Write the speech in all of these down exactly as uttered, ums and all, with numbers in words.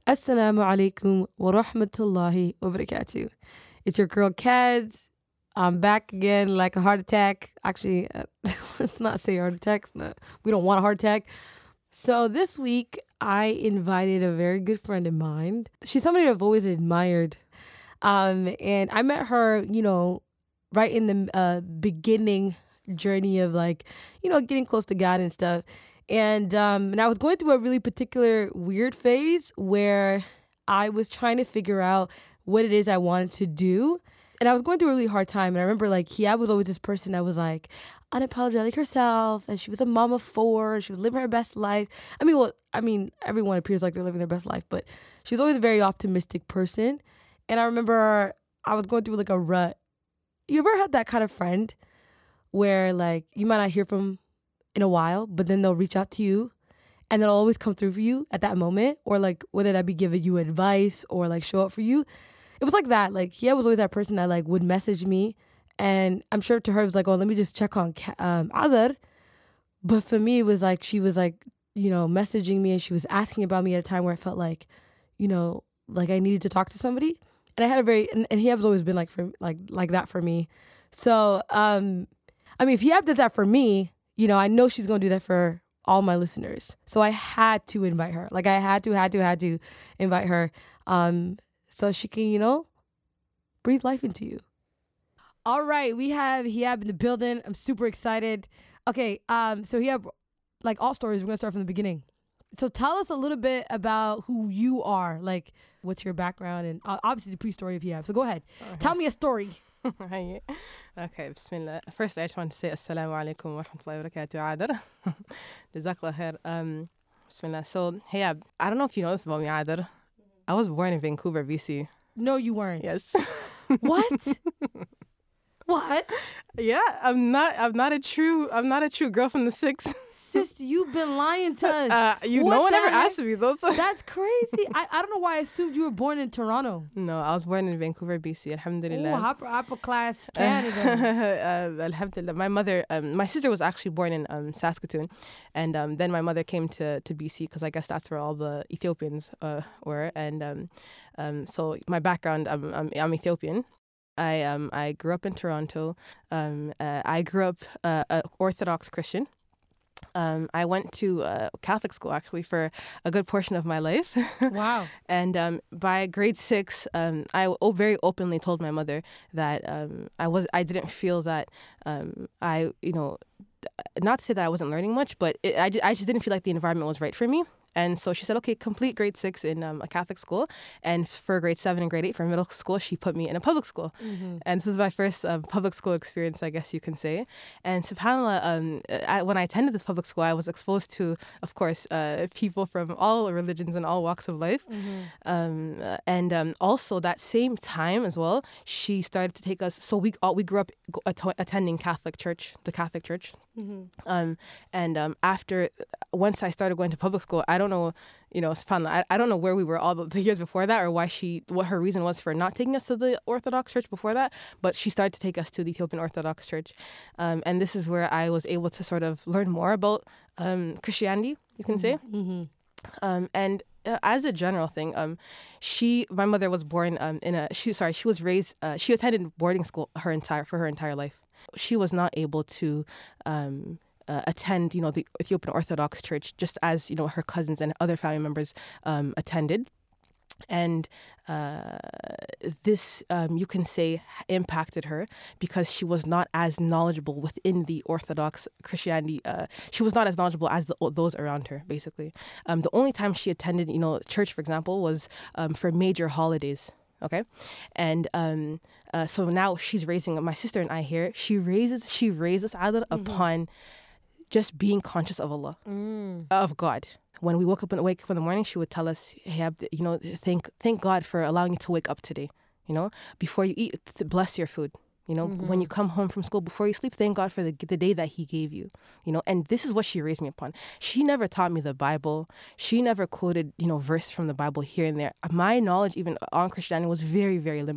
Assalamu alaikum wa rahmatullahi wa barakatuh. It's your girl Kads. I'm back again like a heart attack. Actually, uh, let's not say heart attack. No, we don't want a heart attack. So this week, I invited a very good friend of mine. She's somebody I've always admired. Um, and I met her, you know, right in the uh, beginning journey of like, you know, getting close to God and stuff. And um, and I was going through a really particular weird phase where I was trying to figure out what it is I wanted to do. And I was going through a really hard time. And I remember like Hiab was always this person that was like unapologetic herself. And she was a mom of four. She was living her best life. I mean, well, I mean, everyone appears like they're living their best life. But she was always a very optimistic person. And I remember I was going through like a rut. You ever had that kind of friend where like you might not hear from in a while, but then they'll reach out to you and they'll always come through for you at that moment, or like whether that be giving you advice or like show up for you. It was like that. Like he was always that person that like would message me, and I'm sure to her it was like, oh, let me just check on um, Adar. But for me, it was like she was like, you know, messaging me and she was asking about me at a time where I felt like, you know, like I needed to talk to somebody. And I had a very, and, and he has always been like for like like that for me. So, um, I mean, if he did that for me, you know, I know she's going to do that for all my listeners. So I had to invite her. Like I had to, had to, had to invite her um, so she can, you know, breathe life into you. All right. We have Hiab in the building. I'm super excited. Okay. Um, so Hiab, like all stories, we're going to start from the beginning. So tell us a little bit about who you are. Like, what's your background? And uh, obviously the pre-story of Hiab. So go ahead. Okay. Tell me a story. Okay, Bismillah. First, I just want to say Assalamu alaikum wa rahmatullahi wa barakatuh, Adar. Jazakallah khair. Um, Bismillah. So, hey, I, I don't know if you know this about me, Adar. I was born in Vancouver, B C. No, you weren't. Yes. What? What? Yeah, I'm not. I'm not a true. I'm not a true girl from the six. Sis, you've been lying to us. Uh, you. What no one ever heck? asked me those. That's crazy. I, I don't know why I assumed you were born in Toronto. No, I was born in Vancouver, B C. Alhamdulillah. Oh, upper upper class Canada. uh, alhamdulillah. My mother, um, my sister was actually born in um, Saskatoon, and um, then my mother came to to B C because I guess that's where all the Ethiopians uh, were, and um, um, so my background, I'm I'm, I'm Ethiopian. I um I grew up in Toronto. Um, uh, I grew up uh, a Orthodox Christian. Um, I went to uh, Catholic school actually for a good portion of my life. Wow! And um, by grade six, um, I o- very openly told my mother that um, I was I didn't feel that um, I you know, not to say that I wasn't learning much, but it, I I just didn't feel like the environment was right for me. And so she said, okay, complete grade six in um, a Catholic school. And for grade seven and grade eight for middle school, she put me in a public school. Mm-hmm. And this is my first uh, public school experience, I guess you can say. And subhanAllah, um, I, when I attended this public school, I was exposed to, of course, uh, people from all religions and all walks of life. Mm-hmm. Um, uh, and um, also that same time as well, she started to take us, so we all, we grew up at- attending Catholic church, the Catholic church. Mm-hmm. Um, and um, after, once I started going to public school, I don't know, you know, subhanAllah, I, I don't know where we were all the years before that or why she, what her reason was for not taking us to the Orthodox church before that, but she started to take us to the Ethiopian Orthodox church. Um, and this is where I was able to sort of learn more about um, Christianity, you can say. Mm-hmm. Um, and uh, as a general thing, um, she, my mother was born um, in a, she, sorry, she was raised, uh, she attended boarding school her entire, for her entire life. She was not able to um, uh, attend, you know, the Ethiopian Orthodox Church, just as, you know, her cousins and other family members um, attended. And uh, this, um, you can say, impacted her because she was not as knowledgeable within the Orthodox Christianity. Uh, she was not as knowledgeable as the, those around her, basically. Um, the only time she attended, you know, church, for example, was um, for major holidays. Okay. And um, uh, so now she's raising my sister and I here. She raises, she raises Adar mm-hmm. upon just being conscious of Allah, mm. of God. When we woke up in the wake up in the morning, she would tell us, hey, you know, thank thank God for allowing you to wake up today. You know, before you eat, bless your food. You know, mm-hmm. when you come home from school, before you sleep, thank God for the the day that He gave you. You know, and this is what she raised me upon. She never taught me the Bible. She never quoted, you know, verse from the Bible here and there. My knowledge, even on Christianity, was very, very limited.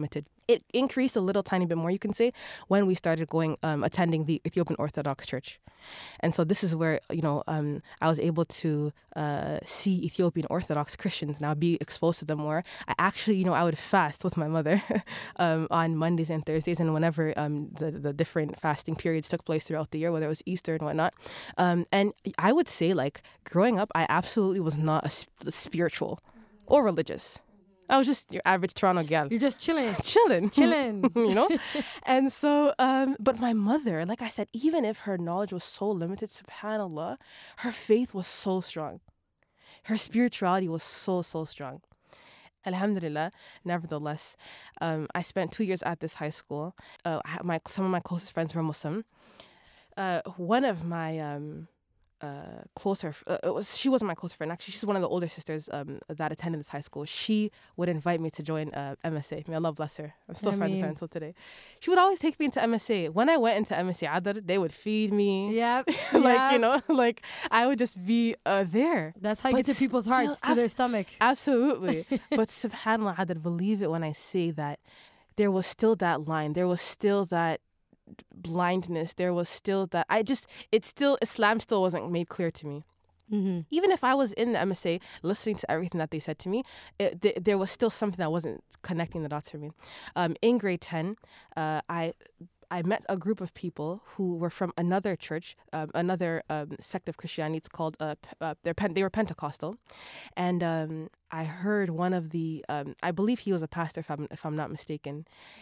it increased a little tiny bit more, you can say, when we started going, um, attending the Ethiopian Orthodox Church. And so this is where, you know, um, I was able to uh, see Ethiopian Orthodox Christians now, be exposed to them more. I actually, you know, I would fast with my mother um, on Mondays and Thursdays, and whenever um, the, the different fasting periods took place throughout the year, whether it was Easter and whatnot. Um, and I would say, like, growing up, I absolutely was not a sp- spiritual or religious. I was just your average Toronto gal. You're just chilling. Chilling. Chilling. You know? And so, um, but my mother, like I said, even if her knowledge was so limited, subhanAllah, her faith was so strong. Her spirituality was so, so strong. Alhamdulillah, nevertheless, um, I spent two years at this high school. Uh, my Some of my closest friends were Muslim. Uh, one of my... Um, Uh, closer, uh, it was she wasn't my close friend. Actually, she's one of the older sisters um, that attended this high school. She would invite me to join uh, M S A. May Allah bless her. I'm still I friends mean, with her until today. She would always take me into M S A. When I went into M S A Adar, they would feed me. Yep. Like, yep. you know, like I would just be uh, there. That's how you But get to people's hearts, still, to their abs- stomach. Absolutely. But subhanAllah, Adar, believe it when I say that there was still that line. There was still that blindness. There was still that. I just, it's still, Islam still wasn't made clear to me. Mm-hmm. Even if I was in the M S A listening to everything that they said to me, it, th- there was still something that wasn't connecting the dots for me. Um, in grade ten, uh, I I met a group of people who were from another church, um, another um, sect of Christianity. It's called, uh, uh, they're Pen- they were Pentecostal. And um, I heard one of the, um, I believe he was a pastor, if I'm, if I'm not mistaken.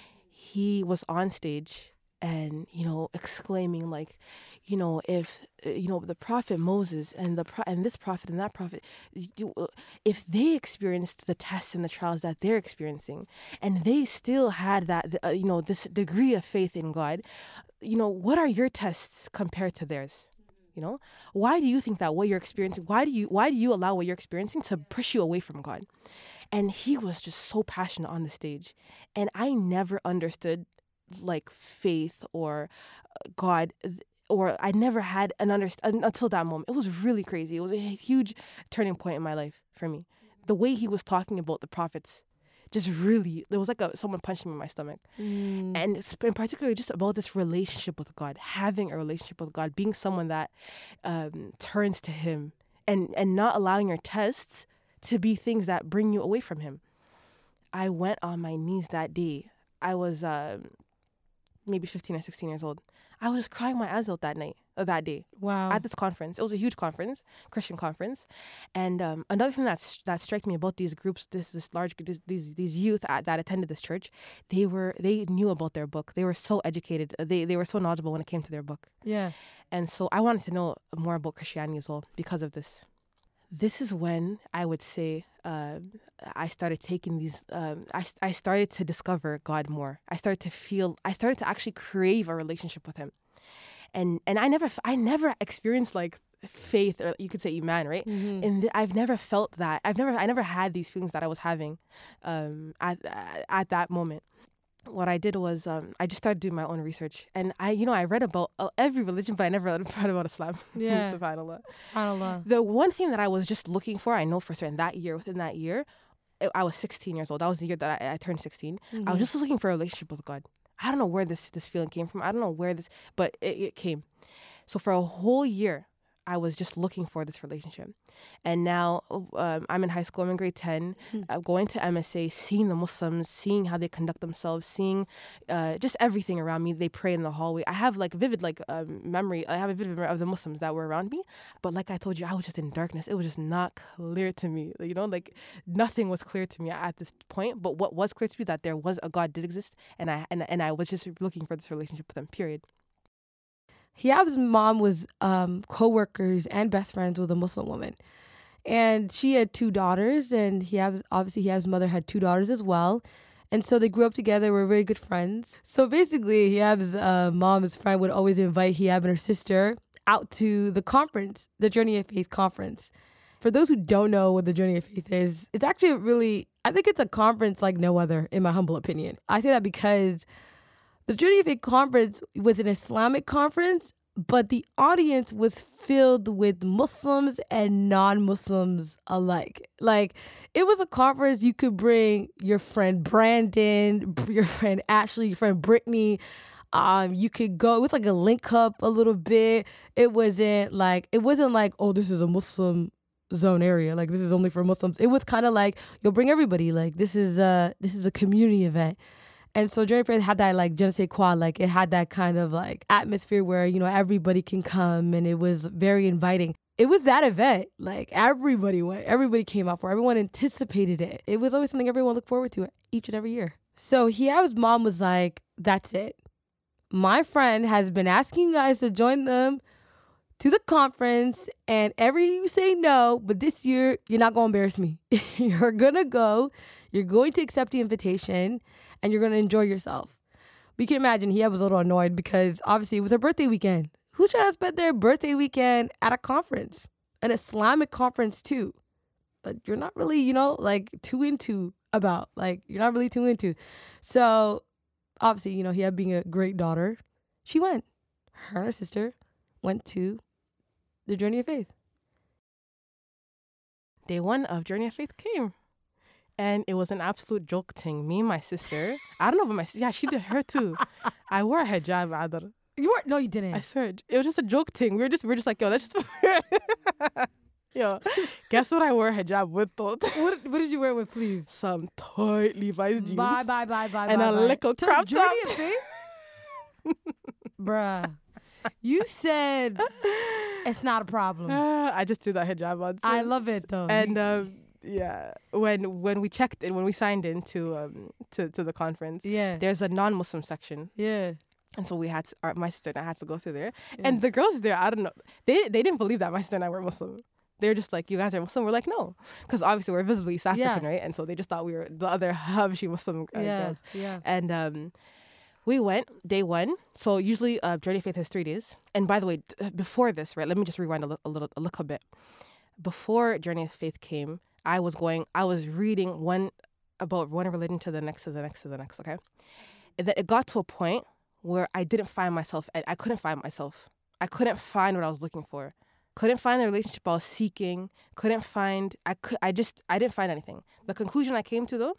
He was on stage and, you know, exclaiming like, you know, if, you know, the prophet Moses and the pro- and this prophet and that prophet, if they experienced the tests and the trials that they're experiencing, and they still had that, uh, you know, this degree of faith in God, you know, what are your tests compared to theirs? You know, why do you think that what you're experiencing, why do you, why do you allow what you're experiencing to push you away from God? And he was just so passionate on the stage. And I never understood like faith or God, or I never had an understand until that moment. It was really crazy. It was a huge turning point in my life for me. The way he was talking about the prophets, just really, it was like a, someone punching me in my stomach. Mm. And it's in particular just about this relationship with God, having a relationship with God, being someone that um, turns to him, and, and not allowing your tests to be things that bring you away from him. I went on my knees that day. I was uh, maybe fifteen or sixteen years old. I was just crying my eyes out that night, or that day. Wow. At this conference. It was a huge conference, Christian conference. And um, another thing that's, that struck me about these groups, this this large, this, these these youth at, that attended this church, they were, they knew about their book. They were so educated. They, they were so knowledgeable when it came to their book. Yeah. And so I wanted to know more about Christianity as well because of this. This is when I would say uh, I started taking these, um, I, I started to discover God more. I started to feel, I started to actually crave a relationship with him. And and I never, I never experienced like faith, or you could say iman, right? Mm-hmm. And th- I've never felt that. I've never, I never had these feelings that I was having um, at at that moment. What I did was um, I just started doing my own research, and I, you know, I read about uh, every religion, but I never read about Islam. Yeah. Subhanallah. SubhanAllah. The one thing that I was just looking for, I know for certain, that year, within that year, I was sixteen years old. That was the year that I, I turned sixteen. Mm-hmm. I was just looking for a relationship with God. I don't know where this this feeling came from. I don't know where this, but it, it came. So for a whole year, I was just looking for this relationship. And now um, I'm in high school, I'm in grade ten, Mm-hmm. uh, going to M S A, seeing the Muslims, seeing how they conduct themselves, seeing uh, just everything around me. They pray in the hallway. I have like vivid like um, memory. I have a vivid memory of the Muslims that were around me. But like I told you, I was just in darkness. It was just not clear to me. You know, like nothing was clear to me at this point. But what was clear to me, that there was a God did exist, and I and, and I was just looking for this relationship with him, period. Hiab's mom was um, co-workers and best friends with a Muslim woman. And she had two daughters, and Hiab's, obviously Hiab's mother had two daughters as well. And so they grew up together, were very good friends. So basically, Hiab's uh, mom's friend would always invite Hiab and her sister out to the conference, the Journey of Faith conference. For those who don't know what the Journey of Faith is, it's actually a really, I think it's a conference like no other, in my humble opinion. I say that because the Journey of Faith conference was an Islamic conference, but the audience was filled with Muslims and non-Muslims alike. Like, it was a conference you could bring your friend Brandon, your friend Ashley, your friend Brittany. Um, you could go. It was like a link up a little bit. It wasn't like it wasn't like oh, this is a Muslim zone area. Like this is only for Muslims. It was kind of like you'll bring everybody. Like this is a this is a community event. And so Journey of Faith had that like je ne sais quoi, like it had that kind of like atmosphere where, you know, everybody can come and it was very inviting. It was that event. Like everybody went, everybody came out for it. Everyone anticipated it. It was always something everyone looked forward to each and every year. So Hiab's mom was like, that's it. My friend has been asking you guys to join them to the conference and every year you say no, but this year you're not going to embarrass me. You're going to go, you're going to accept the invitation and you're going to enjoy yourself. But you can imagine Hiab was a little annoyed because obviously it was her birthday weekend. Who's trying to spend their birthday weekend at a conference? An Islamic conference too. But you're not really, you know, like too into about. Like you're not really too into. So obviously, you know, Hiab being a great daughter, she went. Her and her sister went to the Journey of Faith. Day one of Journey of Faith came. And it was an absolute joke thing. Me and my sister, I don't know about my sister. Yeah, she did her too. I wore a hijab, Adar. You were no, you didn't. I swear, it was just a joke thing. We were just, we were just like, yo, let's just, yo, guess what I wore a hijab with? Though? What, what did you wear with, please? Some tight Levi's jeans. Bye, bye, bye, bye, and bye, a bye. little crop top. Bruh, you said it's not a problem. Uh, I just threw that hijab on. I love it though. And um, yeah, when when we checked in, when we signed in to um to, to the conference, yeah, there's a non-Muslim section. Yeah. And so we had to, our, my sister and I had to go through there. Yeah. And the girls there, I don't know, they they didn't believe that my sister and I were Muslim. They were just like, you guys are Muslim? We're like, no. Because obviously we're visibly South African, yeah. right? And so they just thought we were the other Habshi Muslim uh, yeah. girls. Yeah. And um, we went day one. So usually uh, Journey of Faith has three days. And by the way, d- before this, right, let me just rewind a, li- a little a little bit. Before Journey of Faith came, I was going, I was reading one about one religion to the next, to the next, to the next, okay? And it got to a point where I didn't find myself, I couldn't find myself. I couldn't find what I was looking for. Couldn't find the relationship I was seeking. Couldn't find, I could, I just, I didn't find anything. The conclusion I came to though,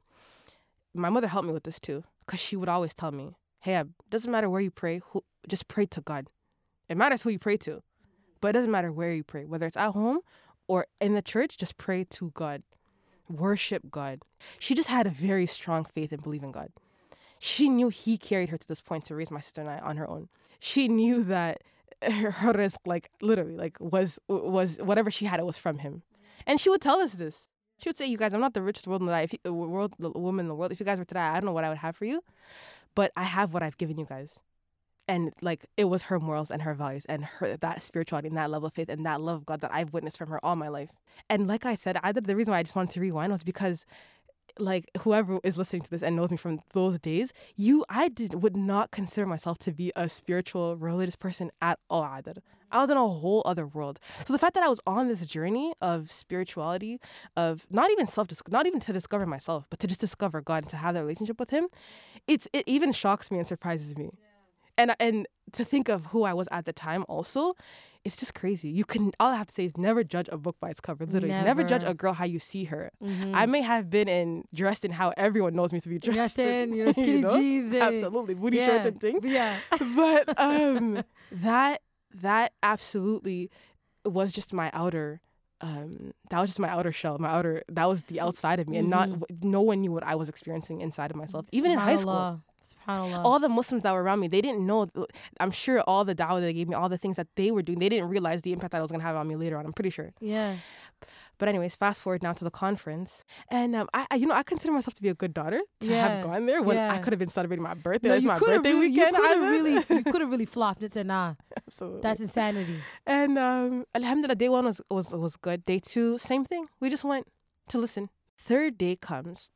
my mother helped me with this too, because she would always tell me, hey, it doesn't matter where you pray, who, just pray to God. It matters who you pray to, but it doesn't matter where you pray, whether it's at home or in the church, just pray to God. Worship God. She just had a very strong faith and belief in God. She knew he carried her to this point to raise my sister and I on her own. She knew that her, her risk, like literally, like was was whatever she had, it was from him. And she would tell us this. She would say, "You guys, I'm not the richest world in the life, if you, world, the woman in the world. If you guys were to die, I don't know what I would have for you, but I have what I've given you guys." And like it was her morals and her values and her that spirituality and that level of faith and that love of God that I've witnessed from her all my life. And like I said, I, the reason why I just wanted to rewind was because, like, whoever is listening to this and knows me from those days, you, I did would not consider myself to be a spiritual, religious person at all. I was in a whole other world. So the fact that I was on this journey of spirituality, of not even self, not even to discover myself, but to just discover God and to have that relationship with Him, it's it even shocks me and surprises me. Yeah. And and to think of who I was at the time also, it's just crazy. You can, all I have to say is never judge a book by its cover. Literally, never, never judge a girl how you see her. Mm-hmm. I may have been in dressed in how everyone knows me to be dressed, dressed in, you know, skinny you know? jeans, and, absolutely, booty yeah. shorts and things. Yeah, but um, that that absolutely was just my outer. Um, that was just my outer shell, my outer. That was the outside of me, mm-hmm. and not no one knew what I was experiencing inside of myself, even in high school. SubhanAllah. All the Muslims that were around me, they didn't know. I'm sure all the dawah they gave me, all the things that they were doing, they didn't realize the impact that I was going to have on me later on. I'm pretty sure. Yeah. But anyways, fast forward now to the conference. And, um, I, I you know, I consider myself to be a good daughter to yeah. have gone there when yeah. I could have been celebrating my birthday. No, It's my birthday really, weekend. You could have really, you could have really flopped and said, nah. Absolutely. That's insanity. And, um, alhamdulillah, day one was, was, was good. Day two, same thing. We just went to listen. Third day comes.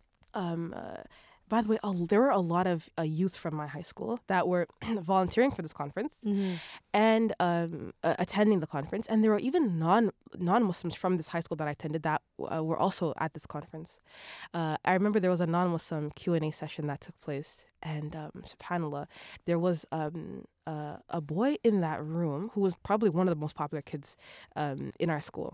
Um, uh, By the way, uh, there were a lot of uh, youth from my high school that were volunteering for this conference mm-hmm. and um, uh, attending the conference. And there were even non, non-Muslims from this high school that I attended that uh, were also at this conference. Uh, I remember there was a non-Muslim Q and A session that took place. And um, subhanAllah, there was um, uh, a boy in that room who was probably one of the most popular kids um, in our school.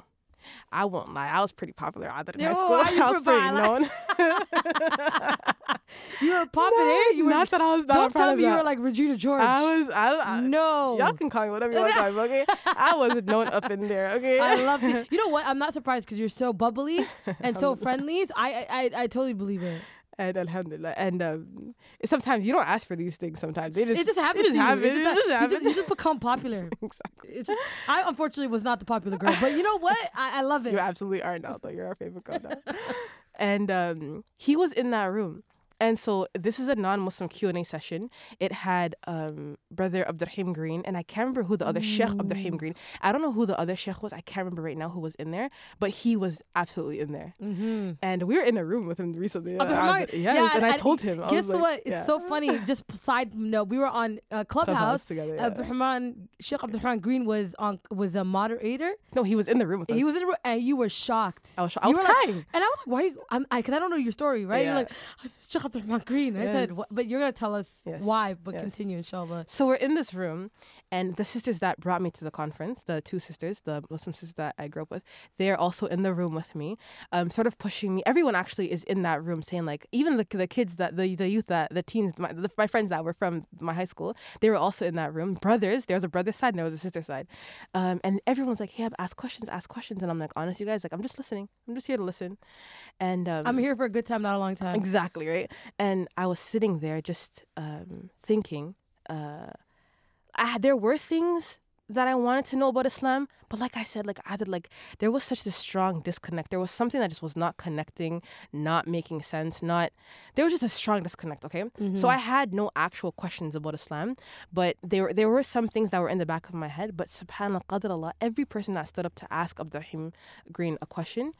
I won't lie. I was pretty popular out there in Yo, high school. how you I was provide, pretty known. You were popping No, in. You were not that I was not Don't a part tell of me you that. were like Regina George. I was. I, I, no. Y'all can call me whatever you want to call me. Okay. I was known up in there. Okay. I love it. You know what? I'm not surprised because you're so bubbly and so friendly. So I, I, I, I totally believe it. And alhamdulillah. And um, sometimes you don't ask for these things. Sometimes they just It just happens. It just to happens. you. It It just just, you, happens. just, you just become popular. Exactly. It just, I unfortunately was not the popular girl, but you know what? I, I love it. You absolutely are now, though. You're our favorite girl now. And um, he was in that room. And so this is a non-Muslim Q and A session. It had um, Brother Abdurrahim Green, and I can't remember who the other mm. Sheikh Abdurrahim Green. I don't know who the other Sheikh was. I can't remember right now who was in there, but he was absolutely in there. Mm-hmm. And we were in a room with him recently. Oh, I was, yes, yeah, and I, I told him. I Guess was like, what? It's yeah. so funny. Just side note, we were on uh, Clubhouse. Clubhouse together. Yeah. Abdurrahman, Sheikh Abdurrahman Green was on was a moderator. No, he was in the room with us. He was in the room, and you were shocked. I was, I was crying, like, and I was like, "Why?" You, I'm, I, because I don't know your story, right? Yeah. You're like, Sheikh Abdurrahman Green. I Yes. said, what? But you're gonna tell us Yes. why. But Yes. continue, inshallah. So we're in this room, and the sisters that brought me to the conference, the two sisters, the Muslim sisters that I grew up with, they're also in the room with me, um, sort of pushing me. Everyone actually is in that room saying, like, even the the kids that the the youth that the teens, my, the, my friends that were from my high school, they were also in that room. Brothers, there was a brother side and there was a sister side, um, and everyone's like, "Hey, ask questions, ask questions," and I'm like, honestly, guys, like, I'm just listening. I'm just here to listen, and um, I'm here for a good time, not a long time. Exactly, right? And I was sitting there just um, thinking, uh, I, there were things that I wanted to know about Islam, but like I said, like I did, like there was such this strong disconnect. There was something that just was not connecting, not making sense, not, there was just a strong disconnect, okay? Mm-hmm. So I had no actual questions about Islam, but there, there were some things that were in the back of my head, but subhanAllah, qadarallah, every person that stood up to ask Abdurrahim Green a question,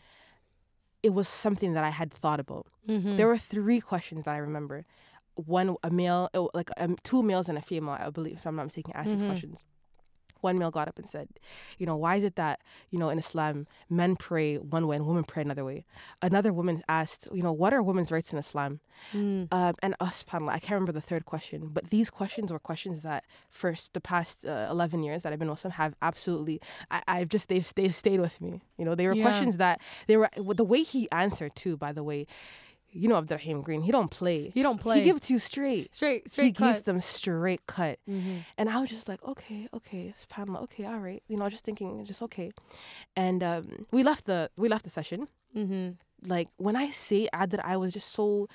it was something that I had thought about. Mm-hmm. There were three questions that I remember. One, a male, oh, like um, two males and a female, I believe, if I'm not mistaken, asked mm-hmm. these questions. One male got up and said, you know, why is it that, you know, in Islam, men pray one way and women pray another way? Another woman asked, you know, what are women's rights in Islam? Mm. Um, and us, uh, subhanAllah, I can't remember the third question, but these questions were questions that first, the past uh, eleven years that I've been Muslim have absolutely, I, I've just, they've, they've stayed with me. You know, they were Yeah. questions that, they were, the way he answered too, by the way, you know, Abdurrahim Green, he don't play. You don't play. He gives to you straight. straight, straight He cut. gives them straight cut. Mm-hmm. And I was just like, okay, okay, subhanAllah, okay, all right. You know, just thinking, just okay. And um, we left the we left the session. Mm-hmm. Like, when I say Adr, I was just so,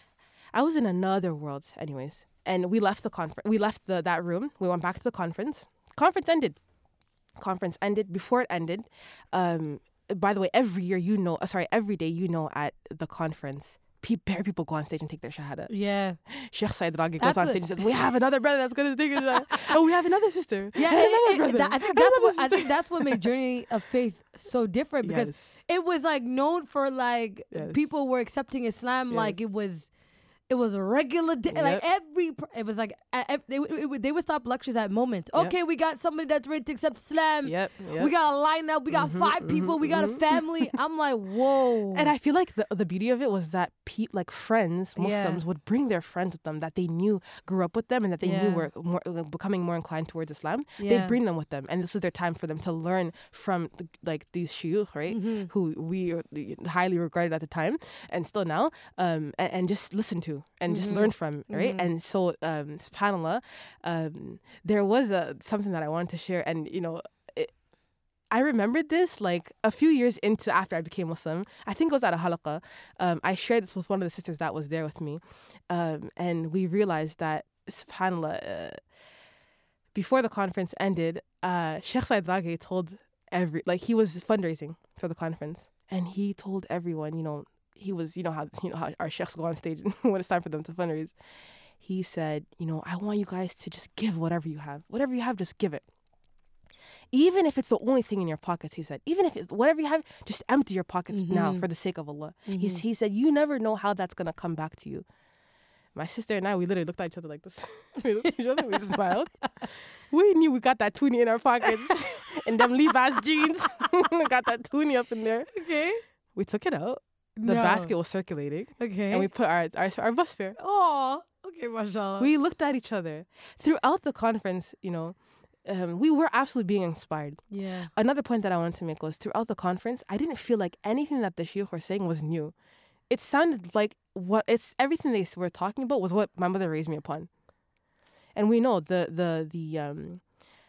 I was in another world anyways. And we left the conference, we left the that room. We went back to the conference. Conference ended. Conference ended. Before it ended, um, by the way, every year, you know, uh, sorry, every day, you know, at the conference, Pe- people go on stage and take their shahada. Yeah. Sheikh Said Raghi That's goes on a- stage and says, "We have another brother that's gonna take his shahada. Oh, we have another sister. Yeah, And it- another it- brother. that- I think And that's another what I sister." think that's what made Journey of Faith so different because Yes. it was like known for like Yes. people were accepting Islam like Yes. it was it was a regular day. Like Yep. every per- it was like uh, ev- they would- it would- they would stop lectures at moments. Yep. Okay, we got somebody that's ready to accept Islam. Yep, yep. We got a lineup. We got Mhm, five mhm, people. We got a mhm. family. I'm like, whoa. And I feel like the the beauty of it was that pe- like friends, Muslims Yeah. would bring their friends with them that they knew grew up with them and that they Yeah. knew were more, uh, becoming more inclined towards Islam. Yeah. They'd bring them with them, and this was their time for them to learn from the, like these shuyukh, right? Mhm. Who we uh, highly regarded at the time and still now, um, and, and just listen to and just Mhm. learn from, right? Mhm. And so, um, subhanAllah, um, there was a, something that I wanted to share, and you know. I remembered this like a few years into after I became Muslim. I think it was at a halaqah. Um, I shared this with one of the sisters that was there with me. Um, and we realized that, subhanAllah, uh, before the conference ended, uh, Sheikh Said Raghi told every, like he was fundraising for the conference. And he told everyone, you know, he was, you know how, you know how our sheikhs go on stage when it's time for them to fundraise. He said, you know, I want you guys to just give whatever you have. Whatever you have, just give it. Even if it's the only thing in your pockets, he said, even if it's whatever you have, just empty your pockets Mhm. now for the sake of Allah. Mhm. He's, he said, you never know how that's going to come back to you. My sister and I, we literally looked at each other like this. We looked at each other, we smiled. We knew we got that toonie in our pockets and them Levi's jeans. Got that toonie up in there. Okay. We took it out. The No. basket was circulating. Okay. And we put our, our, our bus fare. Oh. Okay, mashallah. We looked at each other. Throughout the conference, you know, um, we were absolutely being inspired. Yeah. Another point that I wanted to make was throughout the conference, I didn't feel like anything that the sheikh were saying was new. It sounded like what it's everything they were talking about was what my mother raised me upon. And we know the the the um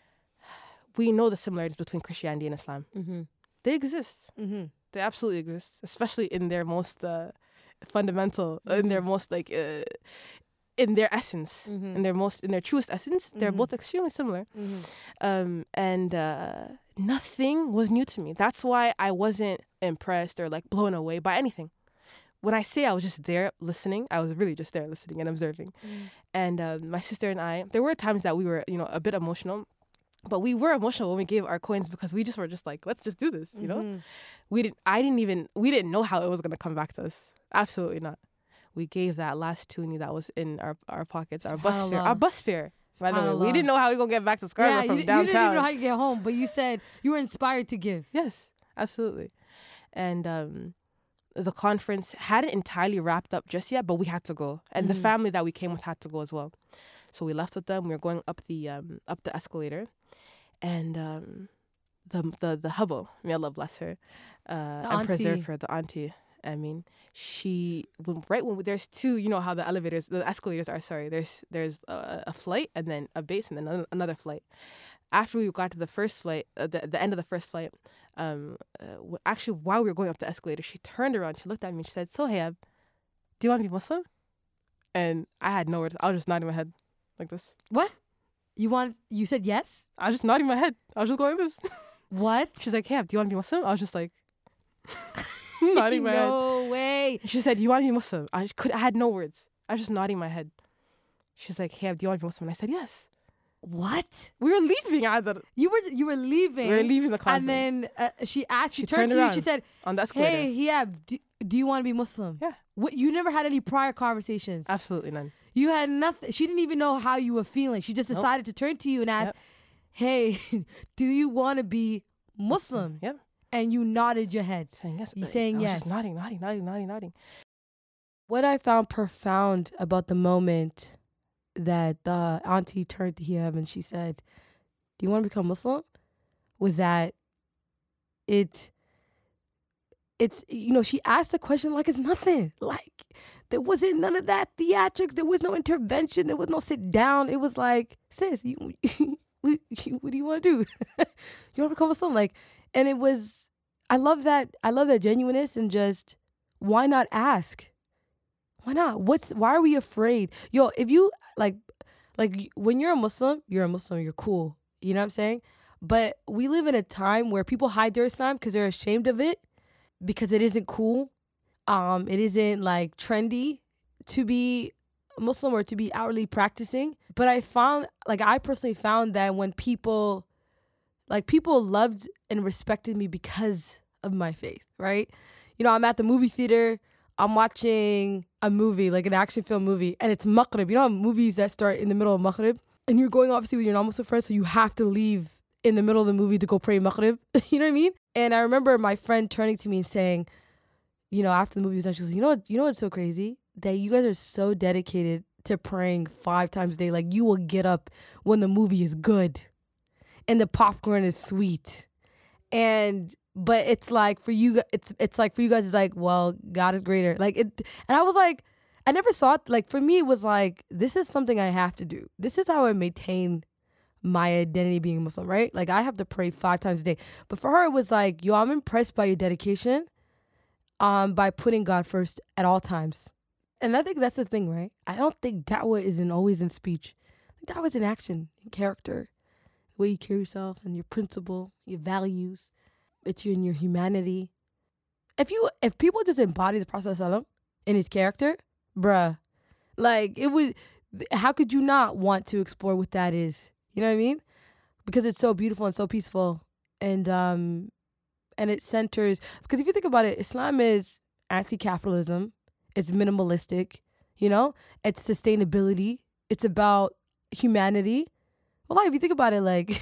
we know the similarities between Christianity and Islam. Mm-hmm. They exist. Mm-hmm. They absolutely exist, especially in their most uh, fundamental, Mm-hmm. in their most like, uh, in their essence, Mm-hmm. in their most, in their truest essence. They're Mhm. both extremely similar, Mm-hmm. um, and uh, nothing was new to me. That's why I wasn't impressed or like blown away by anything. When I say I was just there listening, I was really just there listening and observing. Mm-hmm. And uh, my sister and I, there were times that we were, you know, a bit emotional. But we were emotional when we gave our coins because we just were just like, let's just do this, you know? Mm-hmm. We didn't, I didn't even, we didn't know how it was going to come back to us. Absolutely not. We gave that last toonie that was in our, our pockets, our bus fare, Subhanallah. our bus fare. By the way, we Subhanallah. didn't know how we were going to get back to Scarborough Yeah, from you, di- you downtown. didn't even know how you get home, but you said you were inspired to give. Yes, absolutely. And um, the conference hadn't entirely wrapped up just yet, but we had to go. And the Mhm. family that we came with had to go as well. So we left with them. We were going up the um, up the escalator. And um, the the the hubbo, may Allah bless her, uh, and auntie. preserve her, the auntie. I mean, she when, right when there's two, you know how the elevators, the escalators are. Sorry, there's there's a, a flight and then a base and then another, another flight. After we got to the first flight, uh, the the end of the first flight, um, uh, w- actually while we were going up the escalator, she turned around, she looked at me, and she said, "Sohaib, do you want to be Muslim?" And I had no words. I was just nodding my head like this. What? You want? You said yes? I was just nodding my head. I was just going like this. What? She's like, "Hey, do you want to be Muslim?" I was just like, nodding my head. No way. She said, "You want to be Muslim?" I could. I had no words. I was just nodding my head. She's like, "Hey, do you want to be Muslim?" And I said, "Yes." What? We were leaving, Adar. You were you were leaving. We were leaving the conference. And then uh, she asked. She, She turned, turned to you. around She said, on the escalator. "Hey, yeah, do, do you want to be Muslim?" Yeah. What? You never had any prior conversations. Absolutely none. You had nothing. She didn't even know how you were feeling. She just Nope. decided to turn to you and ask, Yep. "Hey, do you want to be Muslim?" Yep. And you nodded your head. Saying yes. You Uh, saying I was yes. just nodding, nodding, nodding, nodding, nodding. What I found profound about the moment that the auntie turned to him and she said, "Do you want to become Muslim?" was that it, it's, you know, she asked the question like it's nothing. Like there wasn't none of that theatrics. There was no intervention. There was no sit down. It was like, sis, you, what, what do you want to do? You want to become Muslim? Like, and it was, I love that. I love that genuineness and just, why not ask? Why not? What's, why are we afraid? Yo, if you like, like when you're a Muslim, you're a Muslim, you're cool. You know what I'm saying? But we live in a time where people hide their Islam because they're ashamed of it, because it isn't cool. Um, it isn't like trendy to be Muslim or to be outwardly practicing. But I found, like I personally found that when people, like people loved and respected me because of my faith, right? You know, I'm at the movie theater, I'm watching a movie, like an action film movie, and it's Maghrib. You know how movies that start in the middle of Maghrib? And you're going obviously with your non-Muslim friends, so you have to leave in the middle of the movie to go pray Maghrib. You know what I mean? And I remember my friend turning to me and saying, you know, after the movie was done, she was like, you know what, you know what's so crazy? That you guys are so dedicated to praying five times a day. Like you will get up when the movie is good and the popcorn is sweet. And but it's like for you, it's it's like for you guys, it's like, well, God is greater. Like it, and I was like, I never saw it. Like for me, it was like, this is something I have to do. This is how I maintain my identity being Muslim, right? Like I have to pray five times a day. But for her, it was like, yo, I'm impressed by your dedication, um, by putting God first at all times. And I think that's the thing, right? I don't think da'wah isn't always in speech. Da'wah is in action, in character, the way you carry yourself and your principle, your values. It's in your humanity. If you, if people just embody the Prophet ﷺ in his character, bruh, like it would, how could you not want to explore what that is? You know what I mean? Because it's so beautiful and so peaceful. And, um, and it centers, because if you think about it, Islam is anti-capitalism. It's minimalistic, you know? It's sustainability. It's about humanity. Well, like, if you think about it, like,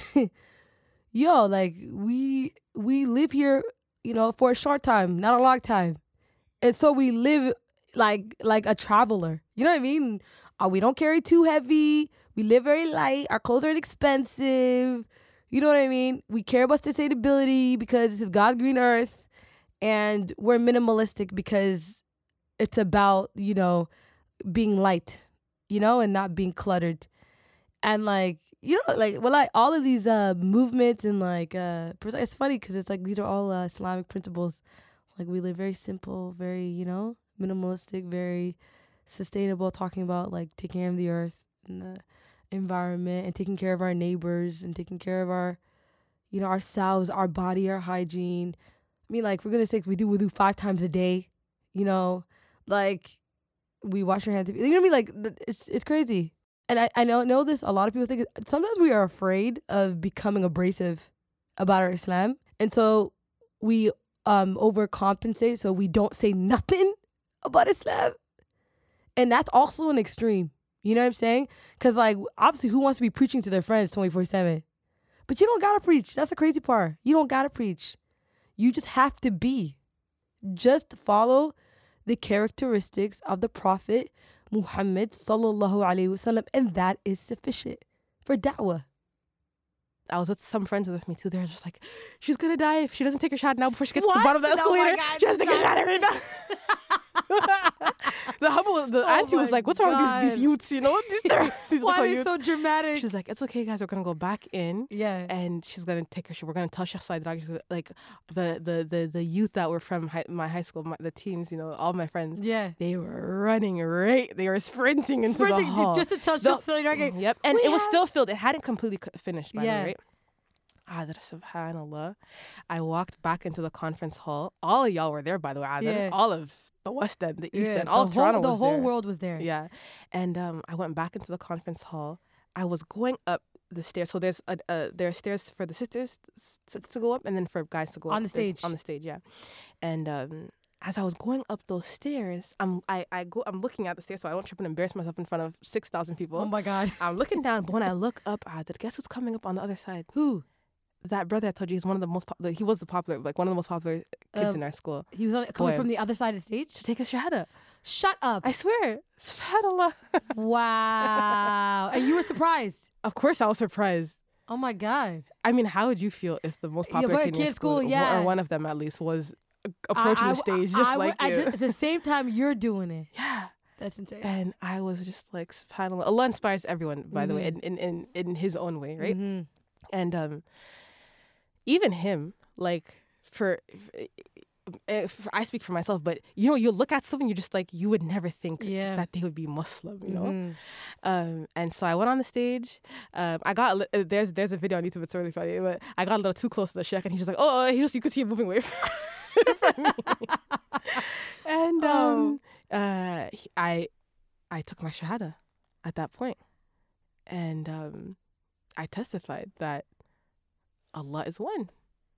yo, like, we we live here, you know, for a short time, not a long time. And so we live like like a traveler. You know what I mean? Uh, we don't carry too heavy. We live very light. Our clothes are inexpensive. You know what I mean? We care about sustainability because this is God's green earth. And we're minimalistic because it's about, you know, being light, you know, and not being cluttered. And like, you know, like, well, like all of these uh, movements and like, uh, it's funny because it's like, these are all uh, Islamic principles. Like we live very simple, very, you know, minimalistic, very sustainable, talking about like taking care of the earth and the environment and taking care of our neighbors and taking care of our, you know, ourselves, our body, our hygiene. I mean, like, for goodness sakes, we do wudu five times a day, you know, like we wash our hands. You know what I mean? Like, it's it's crazy. And I, I know, know this, a lot of people think, sometimes we are afraid of becoming abrasive about our Islam. And so we um overcompensate, so we don't say nothing about Islam. And that's also an extreme. You know what I'm saying? Because, like, obviously, who wants to be preaching to their friends twenty-four seven? But you don't got to preach. That's the crazy part. You don't got to preach. You just have to be. Just follow the characteristics of the Prophet Muhammad sallallahu alaihi wasallam, and that is sufficient for da'wah. I was with some friends with me too. They're just like, she's gonna die if she doesn't take her shot now before she gets What? to the bottom of the Oh my escalator. God, she has to take her shot right now. the humble, the Oh auntie was my like, "What's wrong with these, these God. youths? You know, these, these Why little are they youths." so dramatic? She's like, "It's okay, guys. We're gonna go back in, Yeah. and she's gonna take her shot. We're gonna tell Sheikh Said, like the the the the youth that were from high, my high school, my, the teens. You know, all my friends. Yeah. They were running right. They were sprinting into Sprinting the hall. just to tell The- Sheikh Said Raghi, Yep, and we it was have- still filled. It hadn't completely c- finished, by Yeah. the way, right? Adr, subhanallah. I walked back into the conference hall. All of y'all were there, by the way, Adr. Yeah. All of the West End, the East Yeah, End, all the of whole, Toronto the was whole there. world was there. Yeah. And um, I went back into the conference hall. I was going up the stairs. So there's a, uh, there are stairs for the sisters to, to go up and then for guys to go On up. the There's- stage. On the stage, yeah. And um, as I was going up those stairs, I'm I, I go I'm looking at the stairs so I don't trip and embarrass myself in front of six thousand people. Oh my God. I'm looking down, but when I look up, Adr, guess what's coming up on the other side? Who? That brother I told you, he's one of the most popular. He was the popular, like one of the most popular kids Um, in our school. He was on, coming Boy. from the other side of the stage? To take his shahada. Shut up. I swear. Subhanallah. Wow. And you were surprised. Of course I was surprised. Oh my God. I mean, how would you feel if the most Yeah, popular but kid in your kid school, school, yeah. or one of them at least, was approaching I- I- the stage just I- I- like I you? just- at the same time you're doing it. Yeah. That's insane. And I was just like, subhanallah. Allah inspires everyone, by the way, in, in, in, in his own way, right? Mm-hmm. And um, even him, like, for, if I speak for myself, but, you know, you look at something, you're just like, you would never think Yeah. that they would be Muslim, you know? Mhm. Um, and so I went on the stage. Um, I got, a li- uh, there's there's a video on YouTube, it's really funny, but I got a little too close to the sheikh and he's just like, oh, he just, you could see him moving away from me. And um, uh, he- I, I took my shahada at that point. And um, I testified that Allah is one,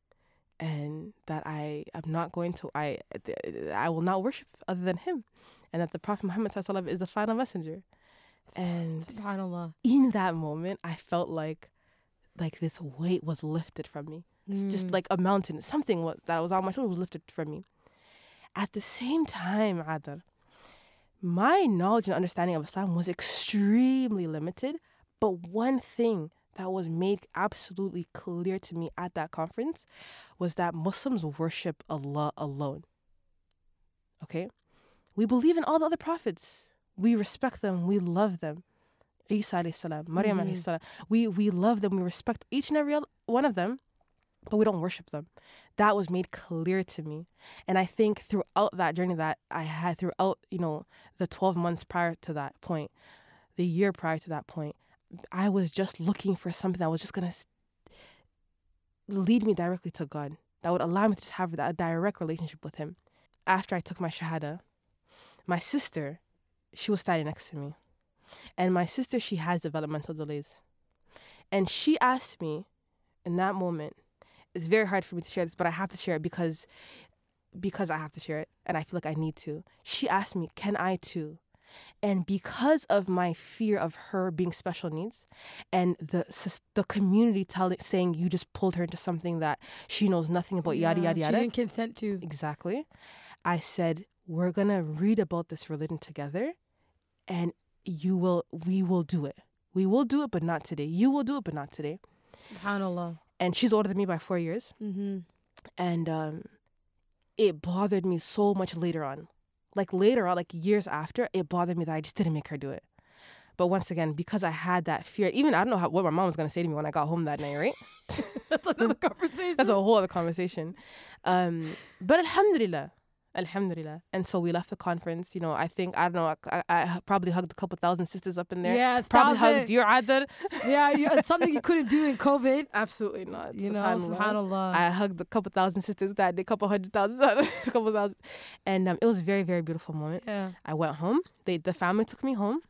and that I am not going to I I will not worship other than Him, and that the Prophet Muhammad sallallahu alaihi wasallam is the final messenger. And SubhanAllah. in that moment, I felt like like this weight was lifted from me. It's just Mm. like a mountain, something was, that was on my shoulder was lifted from me. At the same time, Adr, my knowledge and understanding of Islam was extremely limited. But one thing that was made absolutely clear to me at that conference was that Muslims worship Allah alone. Okay? We believe in all the other prophets. We respect them. We love them. Isa alayhi salam, Maryam Mhm. alayhi salam. We, we love them. We respect each and every el- one of them, but we don't worship them. That was made clear to me. And I think throughout that journey that I had, throughout, you know, the twelve months prior to that point, the year prior to that point, I was just looking for something that was just going to lead me directly to God, that would allow me to just have that direct relationship with Him. After I took my shahada, my sister, she was standing next to me. And my sister, she has developmental delays. And she asked me in that moment, it's very hard for me to share this, but I have to share it because, because I have to share it and I feel like I need to. She asked me, can I too? And because of my fear of her being special needs and the sus- the community telling saying you just pulled her into something that she knows nothing about, yada, yada, yada. She didn't consent to. Exactly. I said, we're going to read about this religion together and you will, we will do it. We will do it, but not today. You will do it, but not today. SubhanAllah. And she's older than me by four years. Mm-hmm. And um, it bothered me so much later on. Like later on, like years after, it bothered me that I just didn't make her do it. But once again, because I had that fear, even I don't know how, what my mom was going to say to me when I got home that night, right? That's another conversation. That's a whole other conversation. Um, but alhamdulillah, alhamdulillah. And so we left the conference. You know, I think, I don't know, I, I probably hugged a couple thousand sisters up in there. Yeah, Probably stop hugged it. your Adar. Yeah, you, it's something you couldn't do in COVID. Absolutely not. You know, Subhanallah. subhanAllah. I hugged a couple thousand sisters that day, a couple hundred thousand, a couple thousand. And um, it was a very, very beautiful moment. Yeah. I went home. They, the family took me home.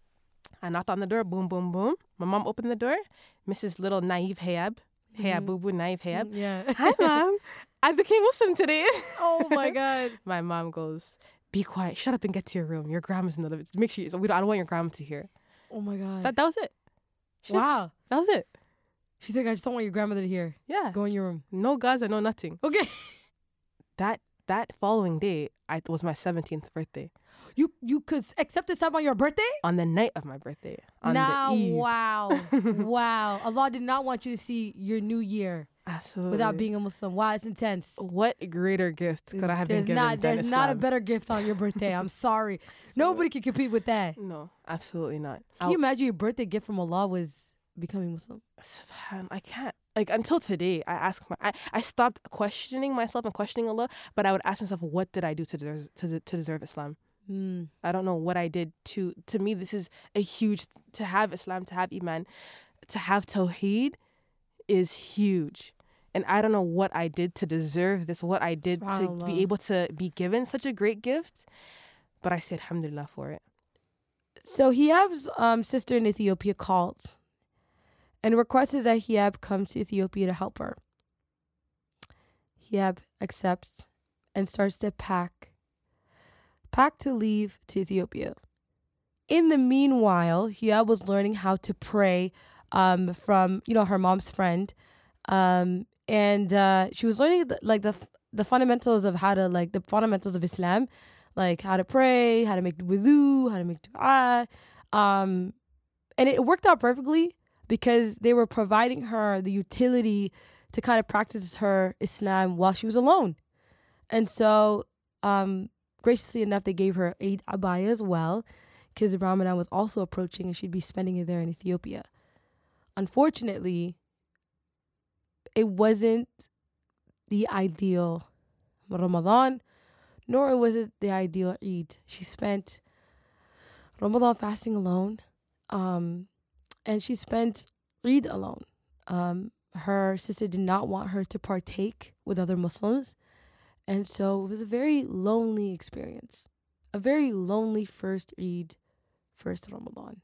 I knocked on the door. Boom, boom, boom. My mom opened the door. Missus Little Naive Hayab. Hayab Mhm. Boo Boo Naive Hayab. Yeah. Hi, Mom. I became Muslim today. Oh my God. My mom goes, be quiet. Shut up and get to your room. Your grandma's in the living. Make sure you, so we don't, I don't want your grandma to hear. Oh my God. That, that was it. She just- Wow. that was it. She's like, I just don't want your grandmother to hear. Yeah. Go in your room. No Gaza, no nothing. Okay. That that following day, I it was my seventeenth birthday. You you could accept Islam on your birthday? On the night of my birthday. On Nah, the eve. wow. Wow. Allah did not want you to see your new year Absolutely. without being a Muslim. Wow, it's intense. What greater gift could I have there's been given not than there's not a Islam? better gift on your birthday. I'm sorry. Nobody can compete with that. No, absolutely not. Can you imagine your birthday gift from Allah was becoming Muslim? Subhan, I can't. Like until today, I ask my, I, I stopped questioning myself and questioning Allah, but I would ask myself, what did I do to deserve to, to deserve Islam? Mm. I don't know what I did to. To me, this is a huge to have Islam, to have Iman, to have Tawheed, is huge. And I don't know what I did to deserve this, what I did to SubhanAllah. be able to be given such a great gift. But I say alhamdulillah for it. So Hiab's um, sister in Ethiopia called and requested that Hiab come to Ethiopia to help her. Hiab accepts and starts to pack, pack to leave to Ethiopia. In the meanwhile, Hiab was learning how to pray um, from, you know, her mom's friend. Um, and uh, she was learning the, like the the fundamentals of how to, like the fundamentals of Islam, like how to pray, how to make wudu, how to make dua. Um, and it worked out perfectly because they were providing her the utility to kind of practice her Islam while she was alone. And so, um, graciously enough, they gave her Eid Abaya as well, because Ramadan was also approaching and she'd be spending it there in Ethiopia. Unfortunately, it wasn't the ideal Ramadan, nor was it the ideal Eid. She spent Ramadan fasting alone, um, and she spent Eid alone. Um, her sister did not want her to partake with other Muslims, and so it was a very lonely experience. A very lonely first Eid, first Ramadan.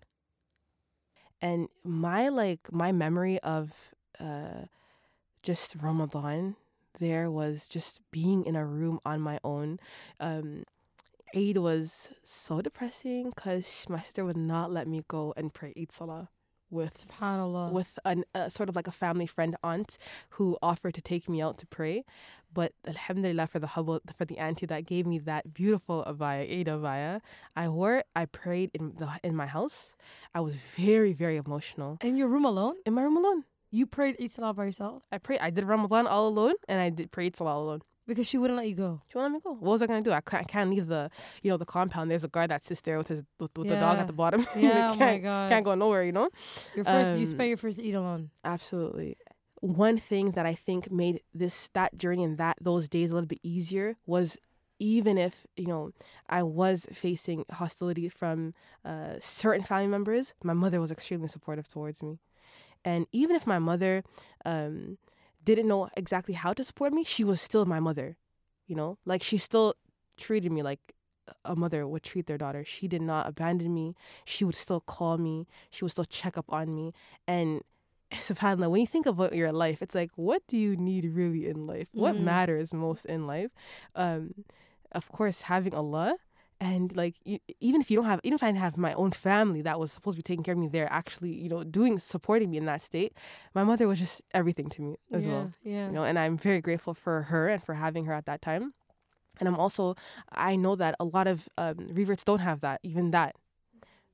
And my like my memory of uh, just Ramadan there was just being in a room on my own. Um, Eid was so depressing because my sister would not let me go and pray Eid Salah with SubhanAllah. with an uh, sort of like a family friend aunt who offered to take me out to pray. But alhamdulillah for the hubble, for the auntie that gave me that beautiful abaya, Eid abaya. I wore it, I prayed in the in my house. I was very, very emotional. In your room alone? In my room alone. You prayed Eid Salah by yourself? I prayed. I did Ramadan all alone, and I did pray Eid Salah all alone. Because she wouldn't let you go. She won't let me go. What was I gonna do? I can't, I can't leave the, you know, the compound. There's a guard that sits there with his with, with the dog Yeah. at the bottom. Yeah, oh can't, my God. Can't go nowhere, you know. Your first, you Um, spent your first Eid alone. Absolutely. One thing that I think made this that journey and that those days a little bit easier was, even if you know I was facing hostility from uh, certain family members, my mother was extremely supportive towards me. And even if my mother um, didn't know exactly how to support me, she was still my mother. You know, like she still treated me like a mother would treat their daughter. She did not abandon me. She would still call me. She would still check up on me. And subhanAllah, when you think about your life, it's like, what do you need really in life? What Mhm. matters most in life? Um, of course, having Allah. And like, e- even if you don't have, even if I didn't have my own family that was supposed to be taking care of me there, actually, you know, doing, supporting me in that state, my mother was just everything to me as yeah, well. Yeah. You know, and I'm very grateful for her and for having her at that time. And I'm also, I know that a lot of um, reverts don't have that, even that.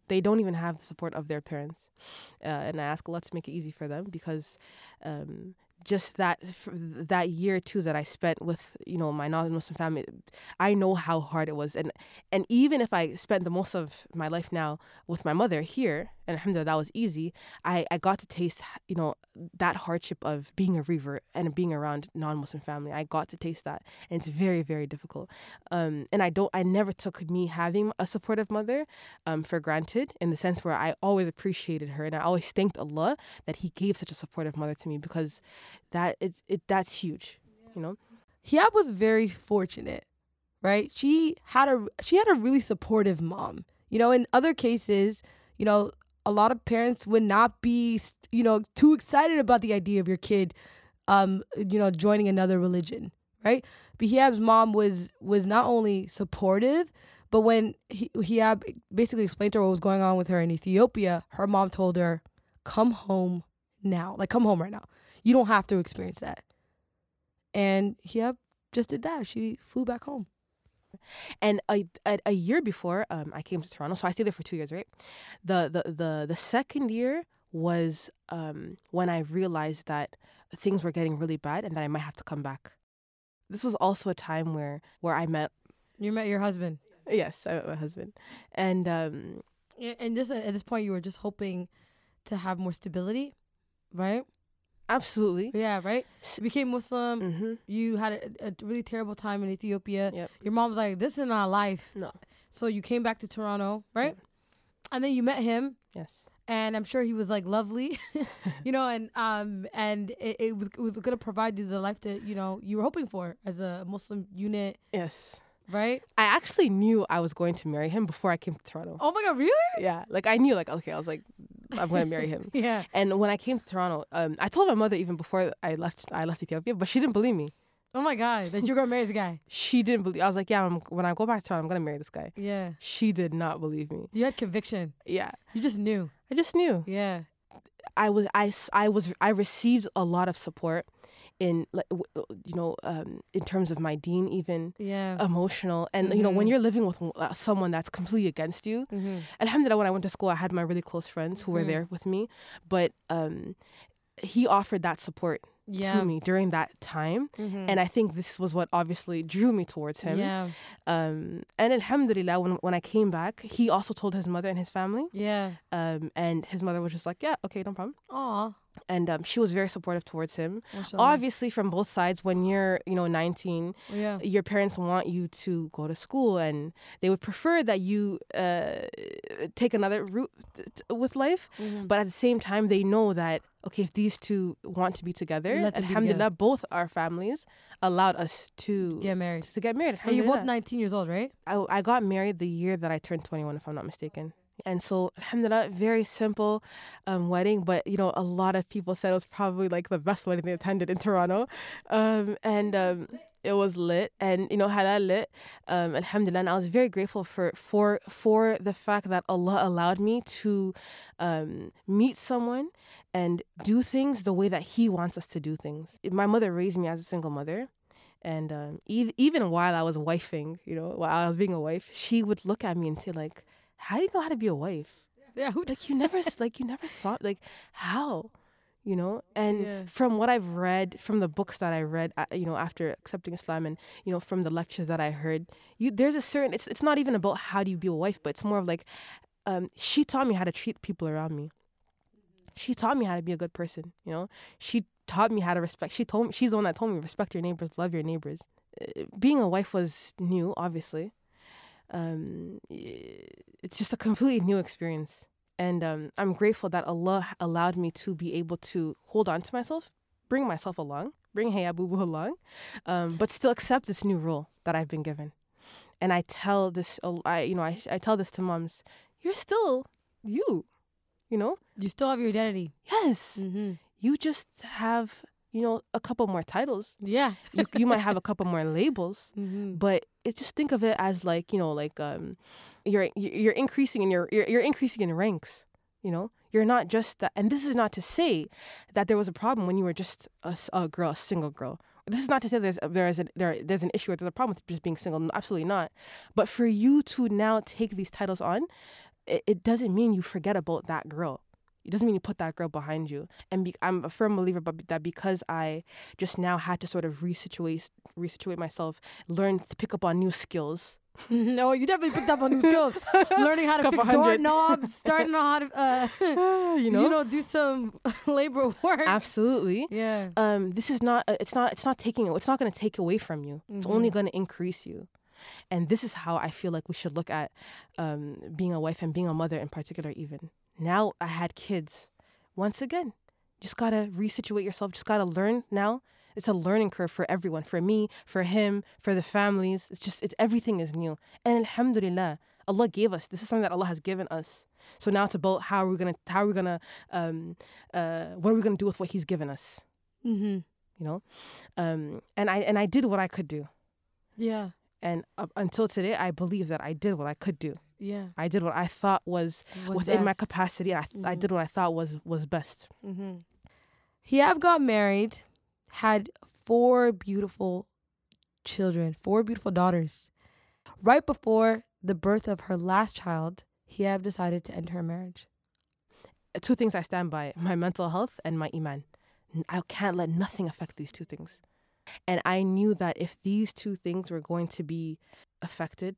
They don't even have the support of their parents. Uh, and I ask Allah to make it easy for them, because um, just that that year or two that I spent with, you know, my non-Muslim family, I know how hard it was. And and even if I spent the most of my life now with my mother here, and alhamdulillah, that was easy, I, I got to taste, you know, that hardship of being a revert and being around non-Muslim family. I got to taste that, and it's very, very difficult. Um, and I don't, I never took me having a supportive mother um, for granted, in the sense where I always appreciated her, and I always thanked Allah that He gave such a supportive mother to me, because that it, it that's huge, you know. Hiab was very fortunate, right? She had a she had a really supportive mom. You know, in other cases, you know, a lot of parents would not be, you know, too excited about the idea of your kid, um, you know, joining another religion, right? But Hiab's mom was was not only supportive, but when he, Hiab basically explained to her what was going on with her in Ethiopia, her mom told her, "Come home now, like come home right now. You don't have to experience that." And Hiab just did that. She flew back home. And a, a a year before um I came to Toronto, so I stayed there for two years, right? The the the the second year was um when I realized that things were getting really bad and that I might have to come back. This was also a time where where I met. You met your husband. Yes, I met my husband, and um and this at this point you were just hoping to have more stability, right? Absolutely. Yeah, right? You became Muslim. Mm-hmm. You had a, a really terrible time in Ethiopia. Yep. Your mom's like, this is not life. No. So you came back to Toronto, right? Yeah. And then you met him. Yes. And I'm sure he was like lovely, you know, and um and it, it was it was going to provide you the life that, you know, you were hoping for as a Muslim unit. Yes. Right? I actually knew I was going to marry him before I came to Toronto. Oh my God, really? Yeah. Like I knew, like, okay, I was like, I'm going to marry him. Yeah. And when I came to Toronto, um, I told my mother even before I left I left Ethiopia, but she didn't believe me. Oh my God, that you're going to marry the guy. She didn't believe. I was like, yeah, I'm, when I go back to Toronto, I'm going to marry this guy. Yeah. She did not believe me. You had conviction. Yeah. You just knew. I just knew. Yeah. I was, I, s- I was, I received a lot of support in, like, w- w- you know, um, in terms of my deen, even Yeah. emotional. And, you know, when Mhm. you're living with uh, someone that's completely against you, Mm-hmm. alhamdulillah, when I went to school, I had my really close friends who were Mhm. there with me, but um, he offered that support Yeah. to me during that time. Mm-hmm. And I think this was what obviously drew me towards him. Yeah. Um, and alhamdulillah, when, when I came back, he also told his mother and his family. Yeah. Um, and his mother was just like, yeah, okay, no problem. Aw. And um, she was very supportive towards him. Mashallah. Obviously, from both sides, when you're, you know, nineteen, Yeah. your parents want you to go to school, and they would prefer that you uh, take another route t- t- with life. Mhm. But at the same time, they know that, okay, if these two want to be together, Let them be alhamdulillah, together. both our families allowed us to Get married. to get married. And you're both alhamdulillah. nineteen years old, right? I, I got married the year that I turned twenty-one, if I'm not mistaken. And so, alhamdulillah, very simple um, wedding. But, you know, a lot of people said it was probably like the best wedding they attended in Toronto. Um, and um, it was lit and, you know, halal lit. Um, alhamdulillah. And I was very grateful for, for, for the fact that Allah allowed me to um, meet someone and do things the way that He wants us to do things. My mother raised me as a single mother. And um, e- even while I was wifing, you know, while I was being a wife, she would look at me and say, like, how do you know how to be a wife? Yeah. Who Like, you never, s- like, you never saw, like, how? You know? And Yeah. from what I've read, from the books that I read, uh, you know, after accepting Islam, and, you know, from the lectures that I heard, you there's a certain, it's it's not even about how do you be a wife, but it's more of like, um, she taught me how to treat people around me. She taught me how to be a good person, you know? She taught me how to respect. She told me, she's the one that told me, respect your neighbors, love your neighbors. Uh, being a wife was new, obviously. Um, it's just a completely new experience. And um, I'm grateful that Allah allowed me to be able to hold on to myself, bring myself along, bring Hey Abu Boo along, um, but still accept this new role that I've been given. And I tell this, uh, I you know, I, I tell this to moms, you're still you, you know? You still have your identity. Yes. Mm-hmm. You just have, you know, a couple more titles. Yeah. You, you might have a couple more labels, Mm-hmm. but it just think of it as like, you know, like um, you're you're increasing in your you're, you're increasing in ranks. You know, you're not just that. And this is not to say that there was a problem when you were just a, s- a girl, a single girl. This is not to say there's there is a, there there's an issue or there's a problem with just being single. Absolutely not. But for you to now take these titles on, it, it doesn't mean you forget about that girl. It doesn't mean you put that girl behind you. And be, I'm a firm believer but that because I just now had to sort of resituate, resituate myself, learn to pick up on new skills. No, you definitely picked up on new skills. Learning how to Couple fix hundred. doorknobs, starting on how to, uh, you know, you know, do some labor work. Absolutely. Yeah. Um, this is not. It's not. It's not taking. It's not going to take away from you. It's only going to increase you. And this is how I feel like we should look at um, being a wife and being a mother in particular. Even now, I had kids. Once again, just gotta resituate yourself. Just gotta learn now. It's a learning curve for everyone, for me, for him, for the families. It's just, it's everything is new. And alhamdulillah, Allah gave us. This is something that Allah has given us. So now it's about how are we gonna, how are we gonna, um, uh, what are we gonna do with what He's given us? Mm-hmm. You know, um, and I and I did what I could do. Yeah. And up until today, I believe that I did what I could do. Yeah. I did what I thought was What's within my best. capacity. And I, Mhm. I did what I thought was was best. Mm-hmm. Hiab got married, had four beautiful children, four beautiful daughters. Right before the birth of her last child, Hiab decided to end her marriage. Two things I stand by: my mental health and my iman. I can't let nothing affect these two things. And I knew that if these two things were going to be affected,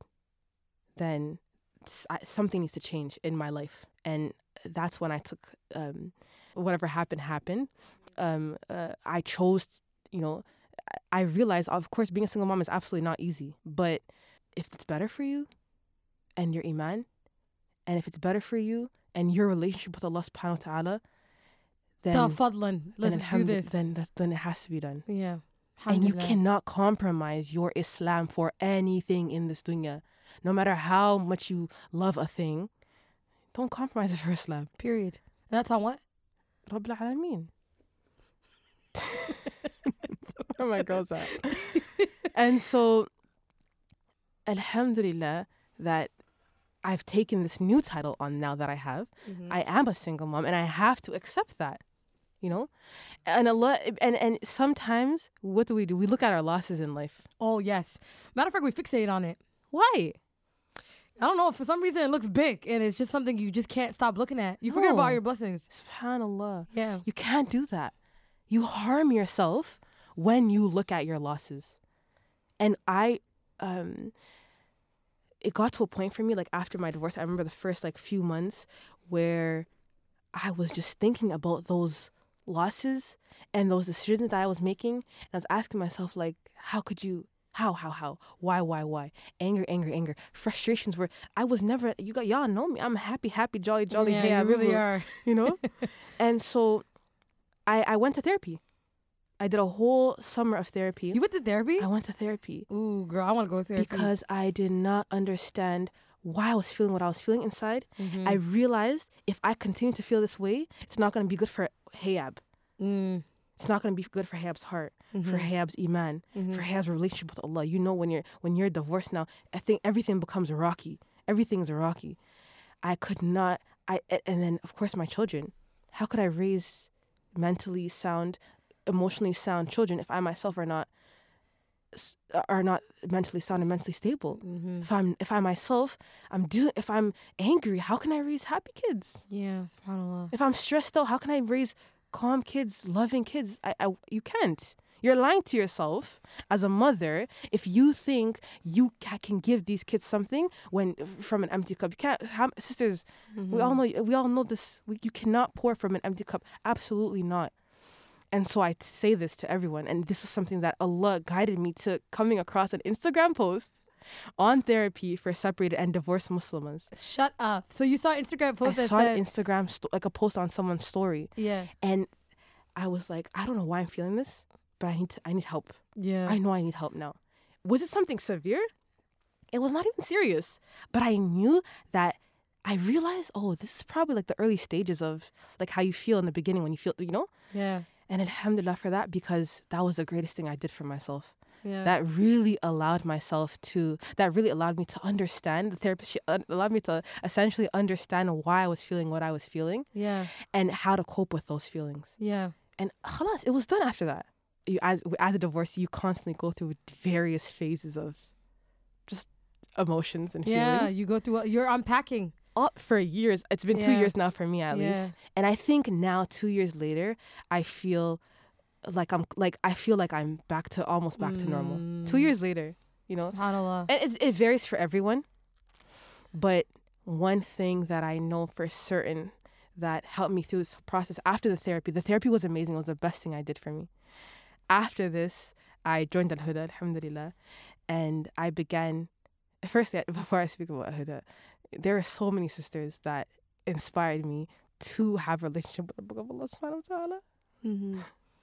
then s- I- something needs to change in my life. And that's when I took um, whatever happened, happened. Um, uh, I chose, you know, I I realized, of course, being a single mom is absolutely not easy. But if it's better for you and your iman, and if it's better for you and your relationship with Allah subhanahu wa ta'ala, then, Ta fadlan, let's then, do alhamdu- this. then, that, then it has to be done. Yeah. And you Alhamdulillah. cannot compromise your Islam for anything in this dunya. No matter how much you love a thing, don't compromise it for Islam. Period. That's on what? Rabbil Alameen. Where are my girls at? And so, alhamdulillah, that I've taken this new title on now that I have. Mm-hmm. I am a single mom and I have to accept that, you know? And a lot, and, and sometimes, what do we do? We look at our losses in life. Oh, yes. Matter of fact, we fixate on it. Why? I don't know. For some reason, it looks big, and it's just something you just can't stop looking at. You forget No. about your blessings. SubhanAllah. Yeah. You can't do that. You harm yourself when you look at your losses. And I, um, it got to a point for me, like after my divorce, I remember the first like few months where I was just thinking about those losses and those decisions that I was making. And I was asking myself, like, how could you, how, how, how, why, why, why? Anger, anger, anger. Frustrations were, I was never, you got, y'all know me. I'm happy, happy, jolly, jolly. yeah, hey, you I really are. You know? And so I, I went to therapy. I did a whole summer of therapy. You went to therapy? I went to therapy Ooh, girl, I want to go to therapy. because I did not understand why I was feeling what I was feeling inside. Mhm. I realized if I continue to feel this way, it's not going to be good for Hayab. Mm. It's not going to be good for Hayab's heart, Mhm. for Hayab's iman, Mhm. for Hayab's relationship with Allah. You know, when you're when you're divorced now, I think everything becomes rocky. Everything's rocky. I could not. I and then of course my children. How could I raise mentally sound, emotionally sound children if I myself are not are not mentally sound and mentally stable? Mhm. If I'm if I myself I'm do if I'm angry, how can I raise happy kids? Yeah, subhanAllah. If I'm stressed out, how can I raise calm kids, loving kids? I, I you can't. You're lying to yourself as a mother if you think you ca- can give these kids something when from an empty cup. You can't. Have, sisters, we all know. We all know this. We, you cannot pour from an empty cup. Absolutely not. And so I t- say this to everyone, and this was something that Allah guided me to coming across an Instagram post on therapy for separated and divorced Muslims. Shut up. So you saw Instagram post I that saw said, an Instagram sto- like a post on someone's story, yeah, and I was like, I don't know why I'm feeling this, but I need to, I need help. yeah, I know I need help now. Was it something severe? It was not even serious, but I knew that I realized, oh, this is probably like the early stages of like how you feel in the beginning when you feel, you know? yeah, And alhamdulillah for that, because that was the greatest thing I did for myself. yeah. That really allowed myself to, that really allowed me to understand, the therapist she, uh, allowed me to essentially understand why I was feeling what I was feeling yeah, and how to cope with those feelings. yeah. And khalas, it was done after that. You, as, as a divorcee, you constantly go through various phases of just emotions and Yeah, feelings. you go through, you're unpacking. all, for years, it's been two Yeah. years now for me at Yeah. least. And I think now, two years later, I feel like I'm like I feel like I'm back to almost back to normal. Two Mm. years later, you know. SubhanAllah. And it's, it varies for everyone. But one thing that I know for certain that helped me through this process after the therapy, the therapy was amazing. It was the best thing I did for me. After this, I joined Al Huda, alhamdulillah, and I began. Firstly, before I speak about Al Huda, there are so many sisters that inspired me to have a relationship with the Book of Allah subhanahu wa ta'ala. Mm-hmm.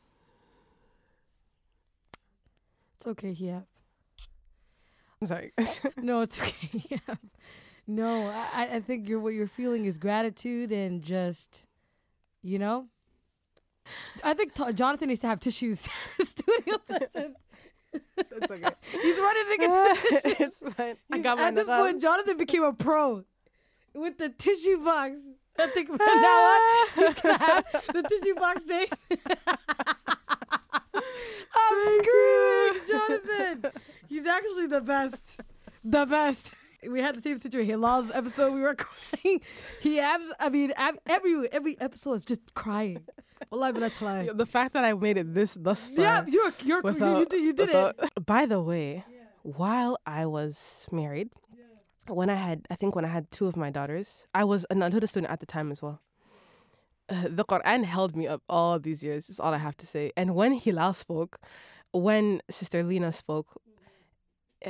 It's okay, yeah. Sorry. No, it's okay. Yeah. No, I, I think you're what you're feeling is gratitude and just, you know. I think t- Jonathan needs to have tissues in the studio session. That's okay. He's running to get the tissues. It's fine. I got my At this niqab. point, Jonathan became a pro with the tissue box. I think from now on, he's gonna have the tissue box thing. I'm screaming, Jonathan. He's actually the best. The best. We had the same situation. Hilal's episode, we were crying. He abs. I mean, ab- every every episode is just crying. Wallahi bila talai. The fact that I made it this thus far. Yeah, you're you're without- you did you did without- it. By the way, while I was married, when I had, I think when I had two of my daughters, I was an Al Huda student at the time as well. Uh, the Quran held me up all these years, is all I have to say. And when Hilal spoke, when Sister Lena spoke, eh,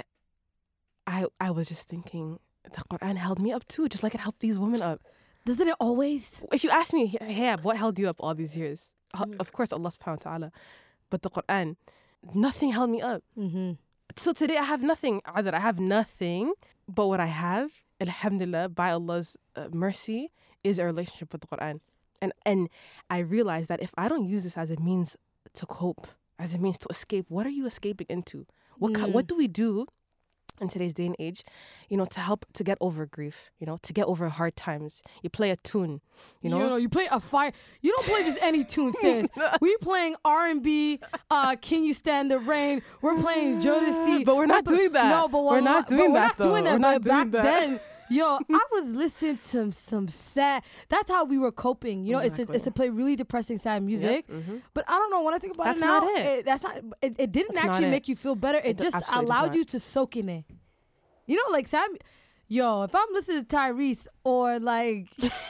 I I was just thinking, the Quran held me up too, just like it helped these women up. Doesn't it always? If you ask me, hey, what held you up all these years? Uh, Of course, Allah subhanahu wa ta'ala. But the Quran, nothing held me up. Mm-hmm. So today I have nothing. Either I have nothing, but what I have, alhamdulillah, by Allah's uh, mercy, is a relationship with the Quran. And and I realize that if I don't use this as a means to cope, as a means to escape, what are you escaping into? What ki- Mm. what do we do in today's day and age, you know, to help to get over grief, you know, to get over hard times? You play a tune, you know. You know, you play a fire. You don't play just any tune, sis. We playing R and B. Uh, Can You Stand the Rain? We're playing Jodeci. But we're not doing that. No, but We're not but doing we're that, not doing though. that. We're not but back doing that. then, yo, I was listening to some sad. That's how we were coping. You know, it's Exactly. it's to play really depressing, sad music. Yep, mhm. But I don't know. When I think about That's it now, not it. that's not. It, it didn't That's not actually it. make you feel better. It, It just absolutely does allowed not. you to soak in it. You know, like Sam. Yo, if I'm listening to Tyrese or like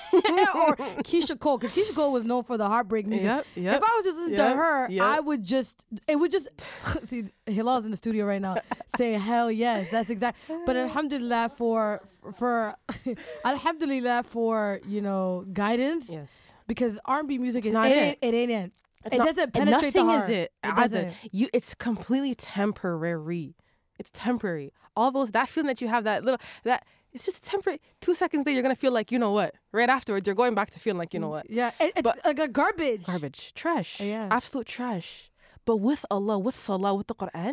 or Keisha Cole, because Keisha Cole was known for the heartbreak music. Yep, yep. If I was just listening to Yep, her, yep. I would just, it would just, see, Hilal's in the studio right now saying, hell yes, that's exact. But alhamdulillah for, for, alhamdulillah for, you know, guidance. Yes. Because R and B music, It's is, not it, it. ain't, it ain't it. It's It not- doesn't and penetrate the nothing heart. is it. It Either. doesn't. You, it's completely temporary. It's temporary. All those, that feeling that you have, that little, that, it's just temporary. Two seconds later, you're going to feel like, you know what? Right afterwards, you're going back to feeling like, you know what? Yeah, it, it's But- like a garbage. Garbage. Trash. Yeah. Absolute trash. But with Allah, with Salah, with the Quran,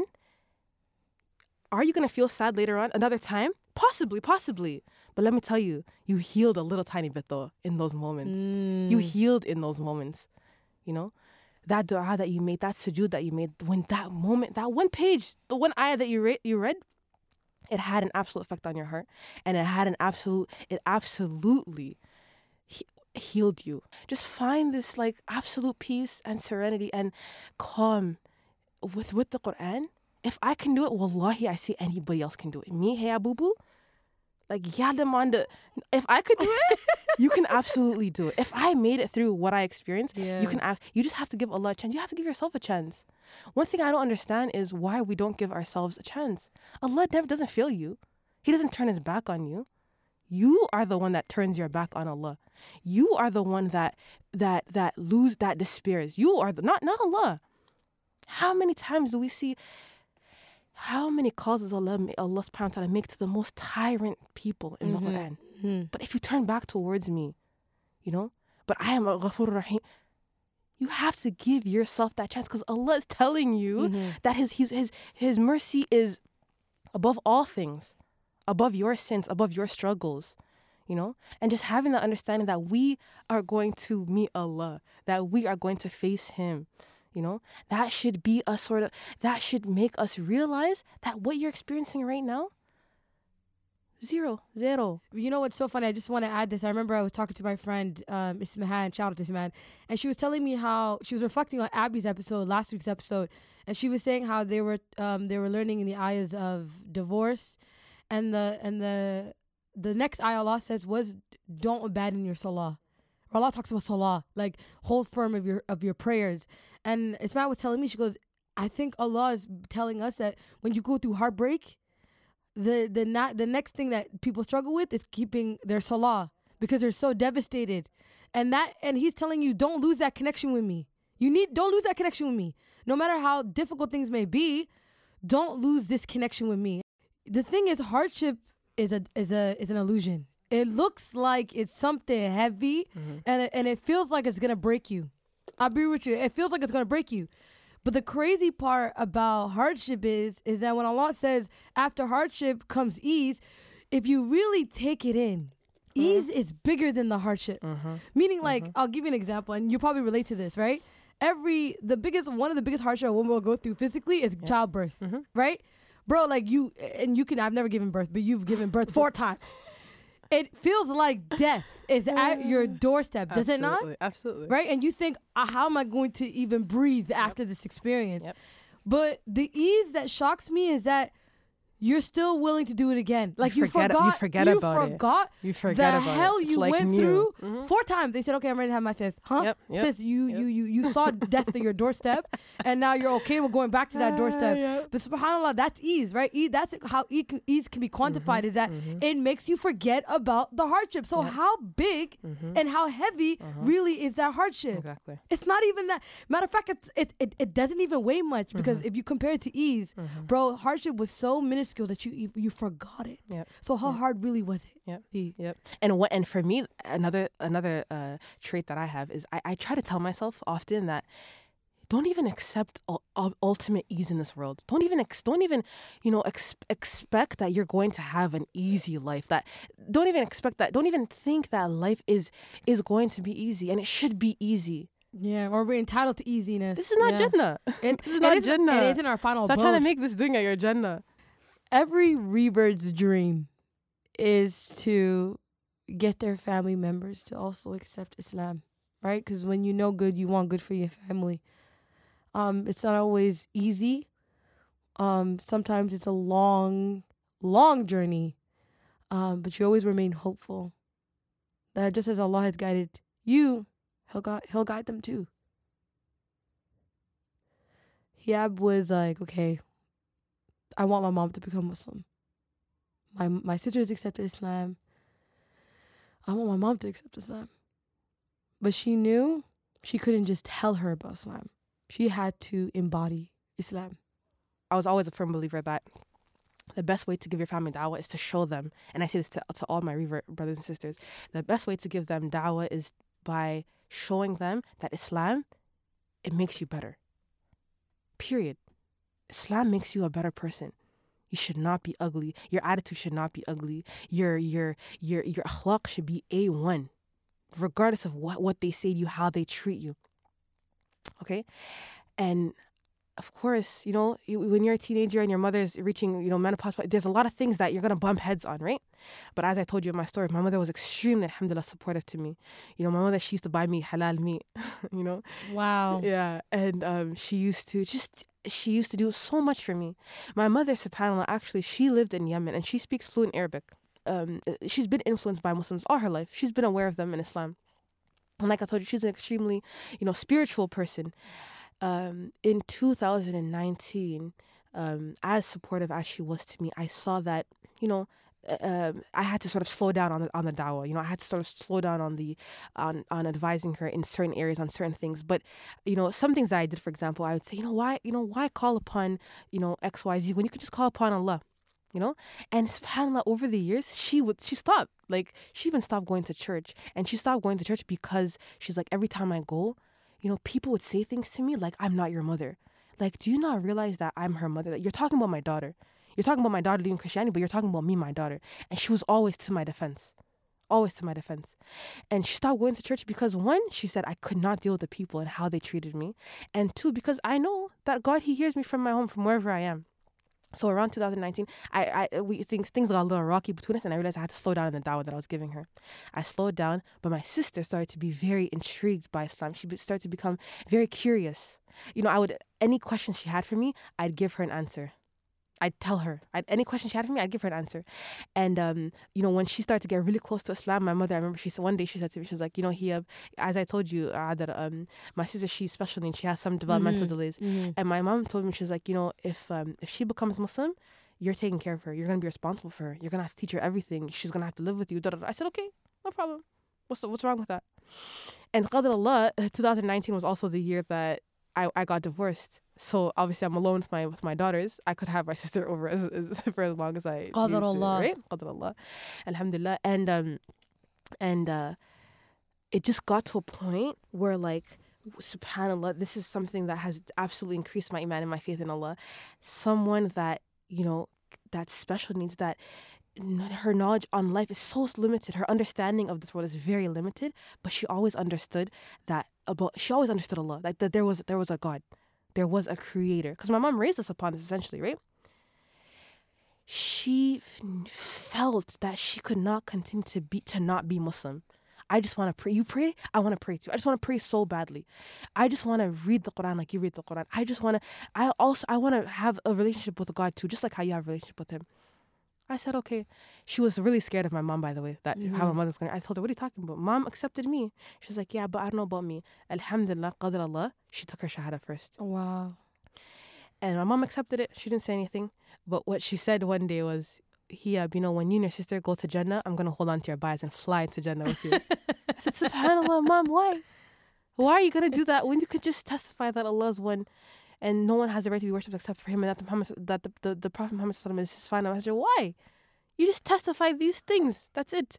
are you going to feel sad later on? Another time? Possibly, possibly. But let me tell you, you healed a little tiny bit though in those moments. You Mm. healed in those moments. You know? That dua that you made, that sujood that you made, when that moment, that one page, the one ayah that you, re- you read, it had an absolute effect on your heart. And it had an absolute, it absolutely he- healed you. Just find this like absolute peace and serenity and calm with, with the Quran. If I can do it, wallahi, I see anybody else can do it. Me, hey, boo boo. Like, yeah, them on the, if I could do it, you can absolutely do it. If I made it through what I experienced, Yeah. you can act, you just have to give Allah a chance. You have to give yourself a chance. One thing I don't understand is why we don't give ourselves a chance. Allah never doesn't fail you. He doesn't turn his back on you. You are the one that turns your back on Allah. You are the one that that that lose that despairs. You are the, not not Allah. How many times do we see? How many calls does Allah, Allah subhanahu wa ta'ala make to the most tyrant people in Mhm. the Quran? Mhm. But if you turn back towards me, you know, but I am a Ghafur Rahim, you have to give yourself that chance because Allah is telling you Mhm. that his, his, his, his mercy is above all things, above your sins, above your struggles, you know, and just having that understanding that we are going to meet Allah, that we are going to face him. You know, that should be a sort of, that should make us realize that what you're experiencing right now, Zero. Zero. You know what's so funny? I just want to add this. I remember I was talking to my friend, um, Ismahan, shout out to Ismahan, and she was telling me how she was reflecting on Abby's episode, last week's episode, and she was saying how they were um, they were learning in the ayahs of divorce, and the and the the next ayah Allah says was, don't abandon your salah. Or Allah talks about salah, like hold firm of your of your prayers. And Ismail was telling me, she goes, I think Allah is telling us that when you go through heartbreak, the the not the next thing that people struggle with is keeping their salah because they're so devastated. And that and he's telling you, don't lose that connection with me. You need don't lose that connection with me. No matter how difficult things may be, don't lose this connection with me. The thing is, hardship is a is a is an illusion. It looks like it's something heavy, mm-hmm. and it, and it feels like it's gonna break you. I'll be with you. It feels like it's gonna break you. But the crazy part about hardship is is that when Allah says after hardship comes ease, if you really take it in, mm-hmm. ease is bigger than the hardship. Mm-hmm. Meaning, like, mm-hmm. I'll give you an example, and you probably relate to this, right? Every the biggest one of the biggest hardships a woman will go through physically is yeah. childbirth, mm-hmm. right? Bro, like you and you can. I've never given birth, but you've given birth four times. It feels like death is at your doorstep, does Absolutely. it not? Absolutely. Right? And you think, uh, how am I going to even breathe yep. after this experience? Yep. But the ease that shocks me is that you're still willing to do it again. Like you, you forget, forgot. You forget you about forgot it. You forget the about hell it. you like went new. through mm-hmm. four times. They said, okay, I'm ready to have my fifth. Huh? Yep, yep, Sis, you, yep. you, you, you saw death at your doorstep, and now you're okay with going back to that doorstep. Uh, yep. But subhanAllah, that's ease, right? Ease, that's how ease can be quantified, mm-hmm, is that mm-hmm. it makes you forget about the hardship. So yep. how big mm-hmm. and how heavy uh-huh. really is that hardship? Exactly. It's not even that. Matter of fact, it's, it, it, it doesn't even weigh much because mm-hmm. if you compare it to ease, mm-hmm. bro, hardship was so minuscule that you you forgot it. Yep. So how yep. hard really was it? Yep. Yep. And what and for me, another another uh, trait that I have is I, I try to tell myself often that don't even accept u- u- ultimate ease in this world. Don't even ex- don't even you know ex- expect that you're going to have an easy life. That don't even expect that. Don't even think that life is is going to be easy, and it should be easy. Yeah, or we're entitled to easiness. This is not yeah. Jannah. It, this is not it Jannah. It isn't our final Stop abode. trying to make this dunya your Jannah. Every rebird's dream is to get their family members to also accept Islam, right? Because when you know good, you want good for your family. Um, it's not always easy. Um, sometimes it's a long, long journey, um, but you always remain hopeful that just as Allah has guided you, He'll guide, he'll guide them too. Hiab was like, okay, I want my mom to become Muslim. My my sisters accepted Islam. I want my mom to accept Islam. But she knew she couldn't just tell her about Islam. She had to embody Islam. I was always a firm believer that the best way to give your family da'wah is to show them, and I say this to, to all my revert brothers and sisters, the best way to give them da'wah is by showing them that Islam, it makes you better. Period. Islam makes you a better person. You should not be ugly. Your attitude should not be ugly. Your your your your akhlaq should be A one, regardless of what, what they say to you, how they treat you. Okay? And of course, you know, you, when you're a teenager and your mother's reaching, you know, menopause, there's a lot of things that you're going to bump heads on, right? But as I told you in my story, my mother was extremely, alhamdulillah, supportive to me. You know, my mother, she used to buy me halal meat, you know? Wow. Yeah. And um, she used to just, she used to do so much for me. My mother, subhanAllah, actually, she lived in Yemen and she speaks fluent Arabic. Um, she's been influenced by Muslims all her life. She's been aware of them in Islam. And like I told you, she's an extremely, you know, spiritual person. Um, in two thousand nineteen, um, as supportive as she was to me, I saw that, you know, uh, I had to sort of slow down on the on the dawah. You know, I had to sort of slow down on the on on advising her in certain areas on certain things. But, you know, some things that I did, for example, I would say, you know, why, you know, why call upon, you know, X, Y, Z when you could just call upon Allah, you know? And subhanAllah, over the years, she would she stopped. Like, she even stopped going to church, and she stopped going to church because she's like, every time I go, you know, people would say things to me like, I'm not your mother. Like, do you not realize that I'm her mother? That you're talking about my daughter. You're talking about my daughter leaving Christianity, but you're talking about me, my daughter. And she was always to my defense. Always to my defense. And she stopped going to church because, one, she said I could not deal with the people and how they treated me. And two, because I know that God, he hears me from my home, from wherever I am. So around two thousand nineteen, I, I we things things got a little rocky between us, and I realized I had to slow down in the dawah that I was giving her. I slowed down, but my sister started to be very intrigued by Islam. She be- started to become very curious. You know, I would any questions she had for me, I'd give her an answer. I'd tell her I'd, any question she had for me, I'd give her an answer. And um, you know, when she started to get really close to Islam, my mother, I remember she said one day she said to me, she was like, you know, he, uh, as I told you, uh, that um, my sister, she's special needs, she has some developmental Mm-hmm. delays. Mm-hmm. And my mom told me, she was like, you know, if um, if she becomes Muslim, you're taking care of her. You're gonna be responsible for her. You're gonna have to teach her everything. She's gonna have to live with you. Da, da, da. I said, okay, no problem. What's the, what's wrong with that? And Qadr Allah, twenty nineteen was also the year that I, I got divorced. So obviously I'm alone with my with my daughters. I could have my sister over as, as, for as long as I Qadr needed to, Allah. right? Qadr Allah. Alhamdulillah. And um and uh it just got to a point where, like, subhanallah, this is something that has absolutely increased my iman and my faith in Allah. Someone that, you know, that special needs, that her knowledge on life is so limited, her understanding of this world is very limited, but she always understood that about she always understood Allah, like that there was there was a God, there was a creator, because my mom raised us upon this essentially, right? She f- felt that she could not continue to be to not be Muslim. I just want to pray. You pray? I want to pray too. I just want to pray so badly. I just want to read the Quran like you read the Quran. I just want to, I also, I want to have a relationship with God too, just like how you have a relationship with him. I said, okay. She was really scared of my mom, by the way, that Mm-hmm. how my mother's going to, I told her, what are you talking about? Mom accepted me. She's like, yeah, but I don't know about me. Alhamdulillah, Qadr Allah, she took her shahada first. Wow. And my mom accepted it. She didn't say anything. But what she said one day was, Hiyab, you know, when you and your sister go to Jannah, I'm going to hold on to your bias and fly into Jannah with you. I said, subhanAllah, Mom, why? Why are you going to do that when you could just testify that Allah is one and no one has the right to be worshipped except for him, and that the, Muhammad, that the, the, the Prophet Muhammad is his final messenger? Why? You just testify these things. That's it.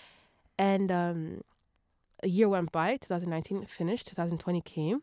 And um, a year went by, twenty nineteen finished, twenty twenty came.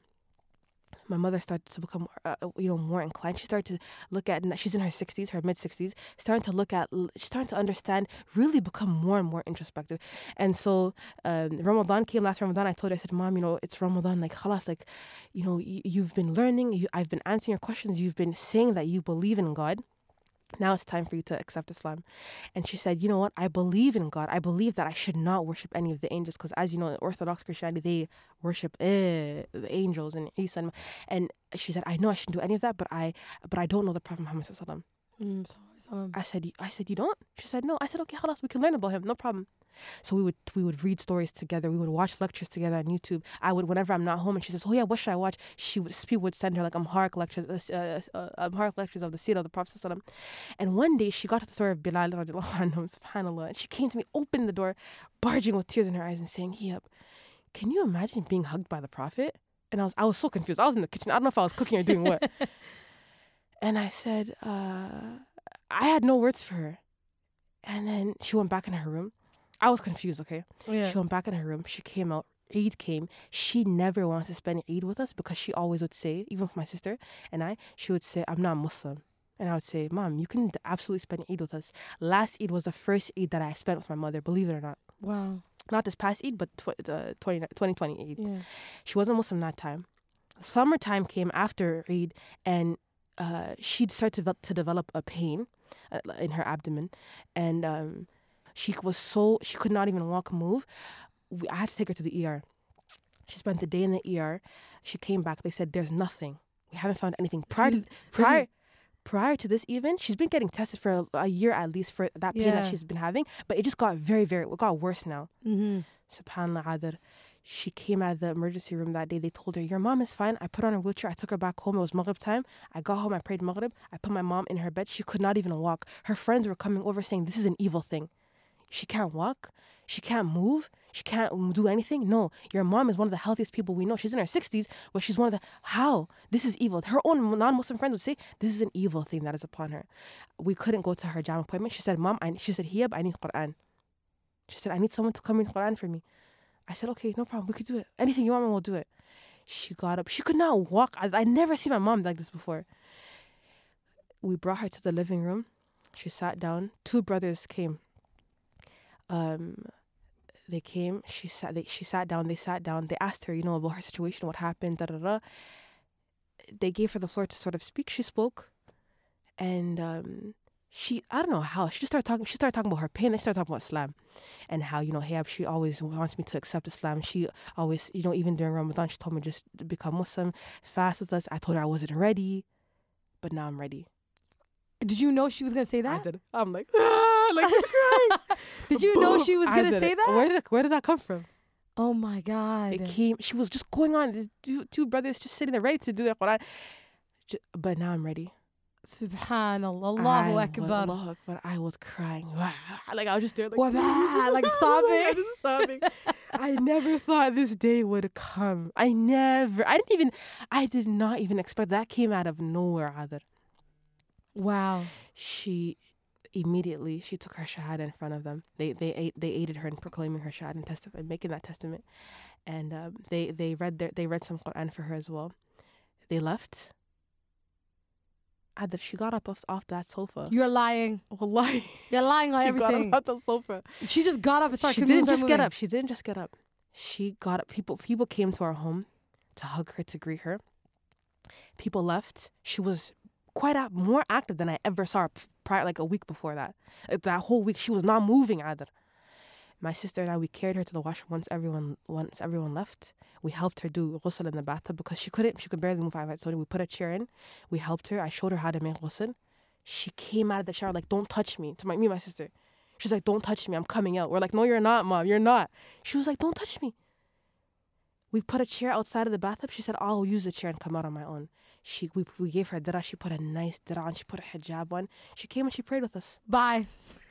My mother started to become, uh, you know, more inclined. She started to look at, she's in her sixties, her mid sixties, starting to look at, she's starting to understand, really become more and more introspective. And so um, Ramadan came, last Ramadan, I told her, I said, Mom, you know, it's Ramadan, like, khalas, like, you know, y- you've been learning, you, I've been answering your questions, you've been saying that you believe in God. Now it's time for you to accept Islam. And she said, you know what? I believe in God. I believe that I should not worship any of the angels, because as you know, in Orthodox Christianity, they worship eh, the angels and Isa. And, and she said, I know I shouldn't do any of that, but I but I don't know the Prophet Muhammad sallallahu alaihi wasallam. Mm, sorry, I said, I said, you don't? She said, no. I said, okay, khalas, we can learn about him, no problem. So we would we would read stories together. We would watch lectures together on YouTube. I would, whenever I'm not home, and she says, oh yeah, what should I watch? She would, people would send her like Amharic lectures, uh, uh, Amharic lectures of the seerah of the Prophet sallallahu alaihi wasallam. And one day she got to the story of Bilal radiallahu anhu, subhanallah, and she came to me, opened the door, barging with tears in her eyes and saying, Hiyab, can you imagine being hugged by the Prophet? And I was I was so confused. I was in the kitchen. I don't know if I was cooking or doing what. And I said, uh, I had no words for her. And then she went back in her room. I was confused, okay? Yeah. She went back in her room. She came out. Eid came. She never wanted to spend Eid with us, because she always would say, even with my sister and I, she would say, I'm not Muslim. And I would say, Mom, you can absolutely spend Eid with us. Last Eid was the first Eid that I spent with my mother, believe it or not. Wow. Not this past Eid, but tw- the twenty twenty Eid. Yeah. She wasn't Muslim that time. Summertime came after Eid, and uh, she'd start to, develop, to develop a pain uh, in her abdomen. And um, she was so, she could not even walk, move. We, I had to take her to the E R. She spent the day in the E R. She came back. They said, there's nothing. We haven't found anything. Prior to, prior, prior to this even, she's been getting tested for a, a year at least for that pain Yeah. that she's been having. But it just got very, very, it got worse now. Mm-hmm. Subhanallah, Adar. She came out of the emergency room that day. They told her, your mom is fine. I put her on a wheelchair. I took her back home. It was Maghrib time. I got home. I prayed Maghrib. I put my mom in her bed. She could not even walk. Her friends were coming over saying, this is an evil thing. She can't walk. She can't move. She can't do anything. No, your mom is one of the healthiest people we know. She's in her sixties, but she's one of the, how? This is evil. Her own non-Muslim friends would say, this is an evil thing that is upon her. We couldn't go to her jam appointment. She said, Mom, I, she said, Hiyab, I need Quran. She said, I need someone to come read Quran for me. I said, okay, no problem. We could do it. Anything you want, we'll do it. She got up. She could not walk. I, I never seen my mom like this before. We brought her to the living room. She sat down. Two brothers came. Um, they came. She sat. They, she sat down. They sat down. They asked her, you know, about her situation, what happened. Da da da. They gave her the floor to sort of speak. She spoke, and um, she I don't know how she just started talking. She started talking about her pain. And she started talking about Islam, and how you know Hayab, she always wants me to accept Islam. She always you know even during Ramadan she told me just to become Muslim, fast with us. I told her I wasn't ready, but now I'm ready. Did you know she was gonna say that? I did. I'm like ah, like she's crying. Did you know she was I gonna did say it. that? Where did it, where did that come from? Oh my God! It came. She was just going on. These two, two brothers just sitting there ready to do the Quran. J- But now I'm ready. Subhanallah, Allahu I Akbar. was, Allahu Akbar. I was crying. Like I was just there, like, Wah, like sobbing. Just sobbing. I never thought this day would come. I never. I didn't even. I did not even expect that. Came out of nowhere, Adar. Wow. She immediately she took her shahada in front of them. They they ate, they aided her in proclaiming her shahada and testify, making that testament, and um, they they read their they read some Quran for her as well. They left. Adar, she got up off, off that sofa. You're lying. Wallahi. You're lying on She everything. got up off the sofa. She just got up and started. She didn't just get up. She didn't just get up. She got up. People people came to our home to hug her, to greet her. People left. She was quite a, more active than I ever saw her prior, like a week before that. Like, that whole week, she was not moving either. My sister and I, we carried her to the washroom once everyone once everyone left. We helped her do ghusl in the bathtub because she couldn't, she could barely move. I told her, we put a chair in. We helped her. I showed her how to make ghusl. She came out of the shower like, don't touch me. To my, me and my sister. She's like, don't touch me. I'm coming out. We're like, no, you're not, Mom. You're not. She was like, don't touch me. We put a chair outside of the bathtub. She said, I'll use the chair and come out on my own. She we, we gave her a dira. She put a nice dira on. She put a hijab on. She came and she prayed with us. Bye.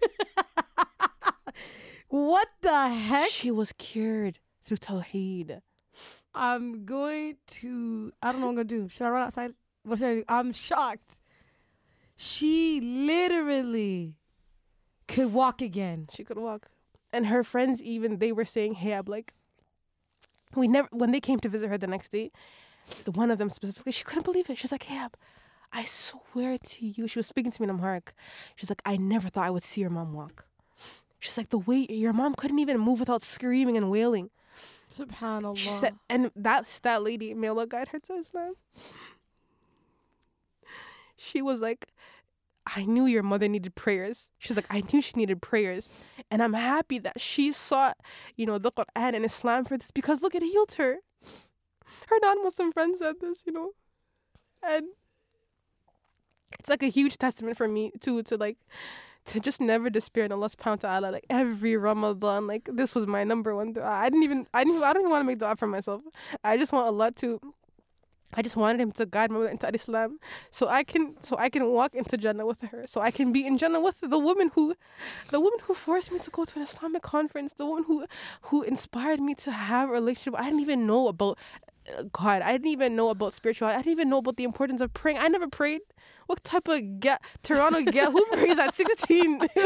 What the heck? She was cured through Tawheed. I'm going to, I don't know what I'm going to do. Should I run outside? What should I do? I'm shocked. She literally could walk again. She could walk. And her friends even, they were saying, hey, I'm like, we never, when they came to visit her the next day, the one of them specifically, she couldn't believe it. She's like, hey, I swear to you. She was speaking to me in Amharic. She's like, I never thought I would see your mom walk. She's like, the way your mom couldn't even move without screaming and wailing. Subhanallah. She said, and that's that lady, may Allah guide her to Islam. She was like, I knew your mother needed prayers. She's like, I knew she needed prayers. And I'm happy that she sought, you know, the Quran and Islam for this because look, it healed her. Her non-Muslim friend said this, you know. And it's like a huge testament for me too, to like, to just never despair in Allah subhanahu wa ta'ala. Like every Ramadan, like this was my number one dua. I didn't even, I didn't, I don't even want to make dua for myself. I just want Allah to, I just wanted him to guide me into Islam, so I can, so I can walk into Jannah with her, so I can be in Jannah with the woman who, the woman who forced me to go to an Islamic conference, the woman who, who inspired me to have a relationship. I didn't even know about God. I didn't even know about spirituality. I didn't even know about the importance of praying. I never prayed. What type of get Toronto get? Who prays at sixteen? Who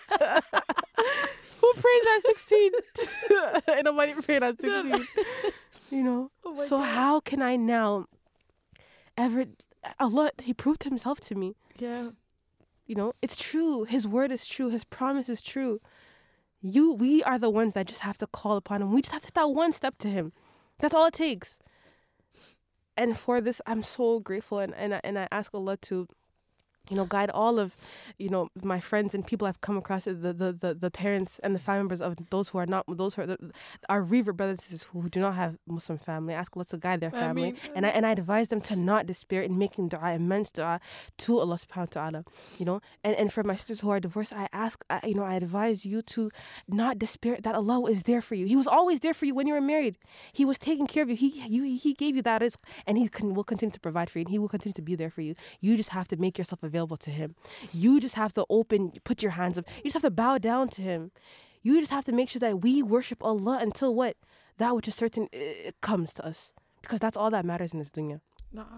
prays at sixteen? And nobody prayed at sixteen. You know. Oh so God. How can I now ever? Allah, He proved Himself to me. Yeah. You know, it's true. His word is true. His promise is true. You, we are the ones that just have to call upon Him. We just have to take that one step to Him. That's all it takes. And for this, I'm so grateful, and and I, and I ask Allah to, you know, guide all of, you know, my friends and people I've come across, the the the, the parents and the family members of those who are not, those who are the, our revert brothers and sisters who do not have Muslim family. I ask Allah to guide their family, I mean, and I and I advise them to not despair in making dua, immense dua to Allah subhanahu wa ta'ala, you know. And and for my sisters who are divorced, I ask, I, you know, I advise you to not despair that Allah is there for you. He was always there for you when you were married. He was taking care of you. He you He gave you that rizq, and He can, will continue to provide for you, and He will continue to be there for you. You just have to make yourself available to Him. You just have to open, put your hands up. You just have to bow down to Him. You just have to make sure that we worship Allah until what? That which is certain, it comes to us. Because that's all that matters in this dunya. Nah.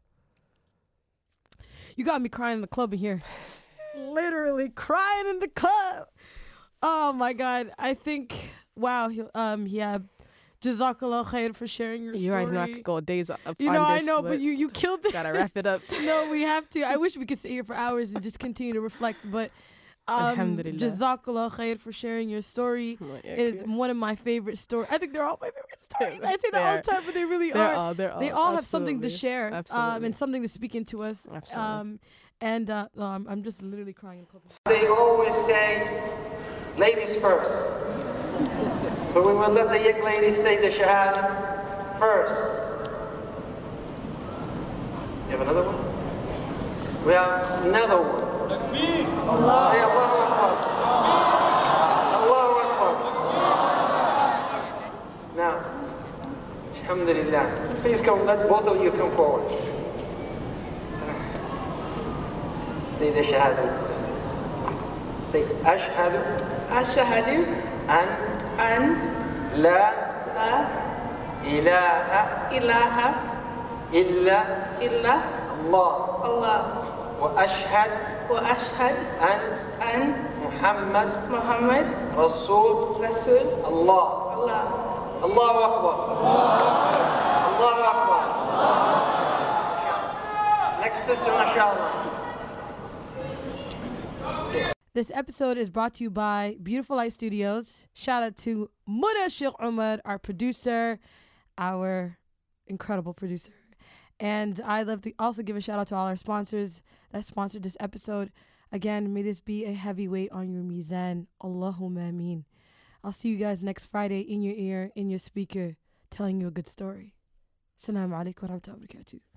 You got me crying in the club in here. Literally crying in the club. Oh my God. I think, wow. He, um, yeah. Jazakallah khair for sharing your You story. already know I could go days up You on know, this, I know, but, but you, you killed it. gotta wrap it up. No, we have to. I wish we could sit here for hours and just continue to reflect, but um, Alhamdulillah. Jazakallah khair for sharing your story. It is one of my favorite stories. I think they're all my favorite stories. I say that all the time, but they really they're are. all, they're all, they all have something to absolutely. share um, Absolutely. and something to speak into us. Absolutely. Um, And uh, no, I'm, I'm just literally crying. They always say, ladies first. So we will let the young ladies say the Shahada first. You have another one? We have another one. Allah. Say Allahu Akbar. Allahu Akbar. Now, alhamdulillah. Please come, let both of you come forward. Say the Shahada. Say, Ashhadu. Ashhadu. An. An. La. La. Ilaha. Ilaha. Illa. Illa. Allah. Allah. وأشهد وأشهد أن أن محمد محمد رسول رسول الله. الله. الله أكبر. الله أكبر. Next sister, mashallah. This episode is brought to you by Beautiful Light Studios. Shout out to Muna Sheikh Umar, our producer, our incredible producer. And I'd love to also give a shout out to all our sponsors that sponsored this episode. Again, may this be a heavy weight on your mizan. Allahumma ameen. I'll see you guys next Friday in your ear, in your speaker, telling you a good story. Assalamu alaikum wa rahmatullahi wa barakatuh.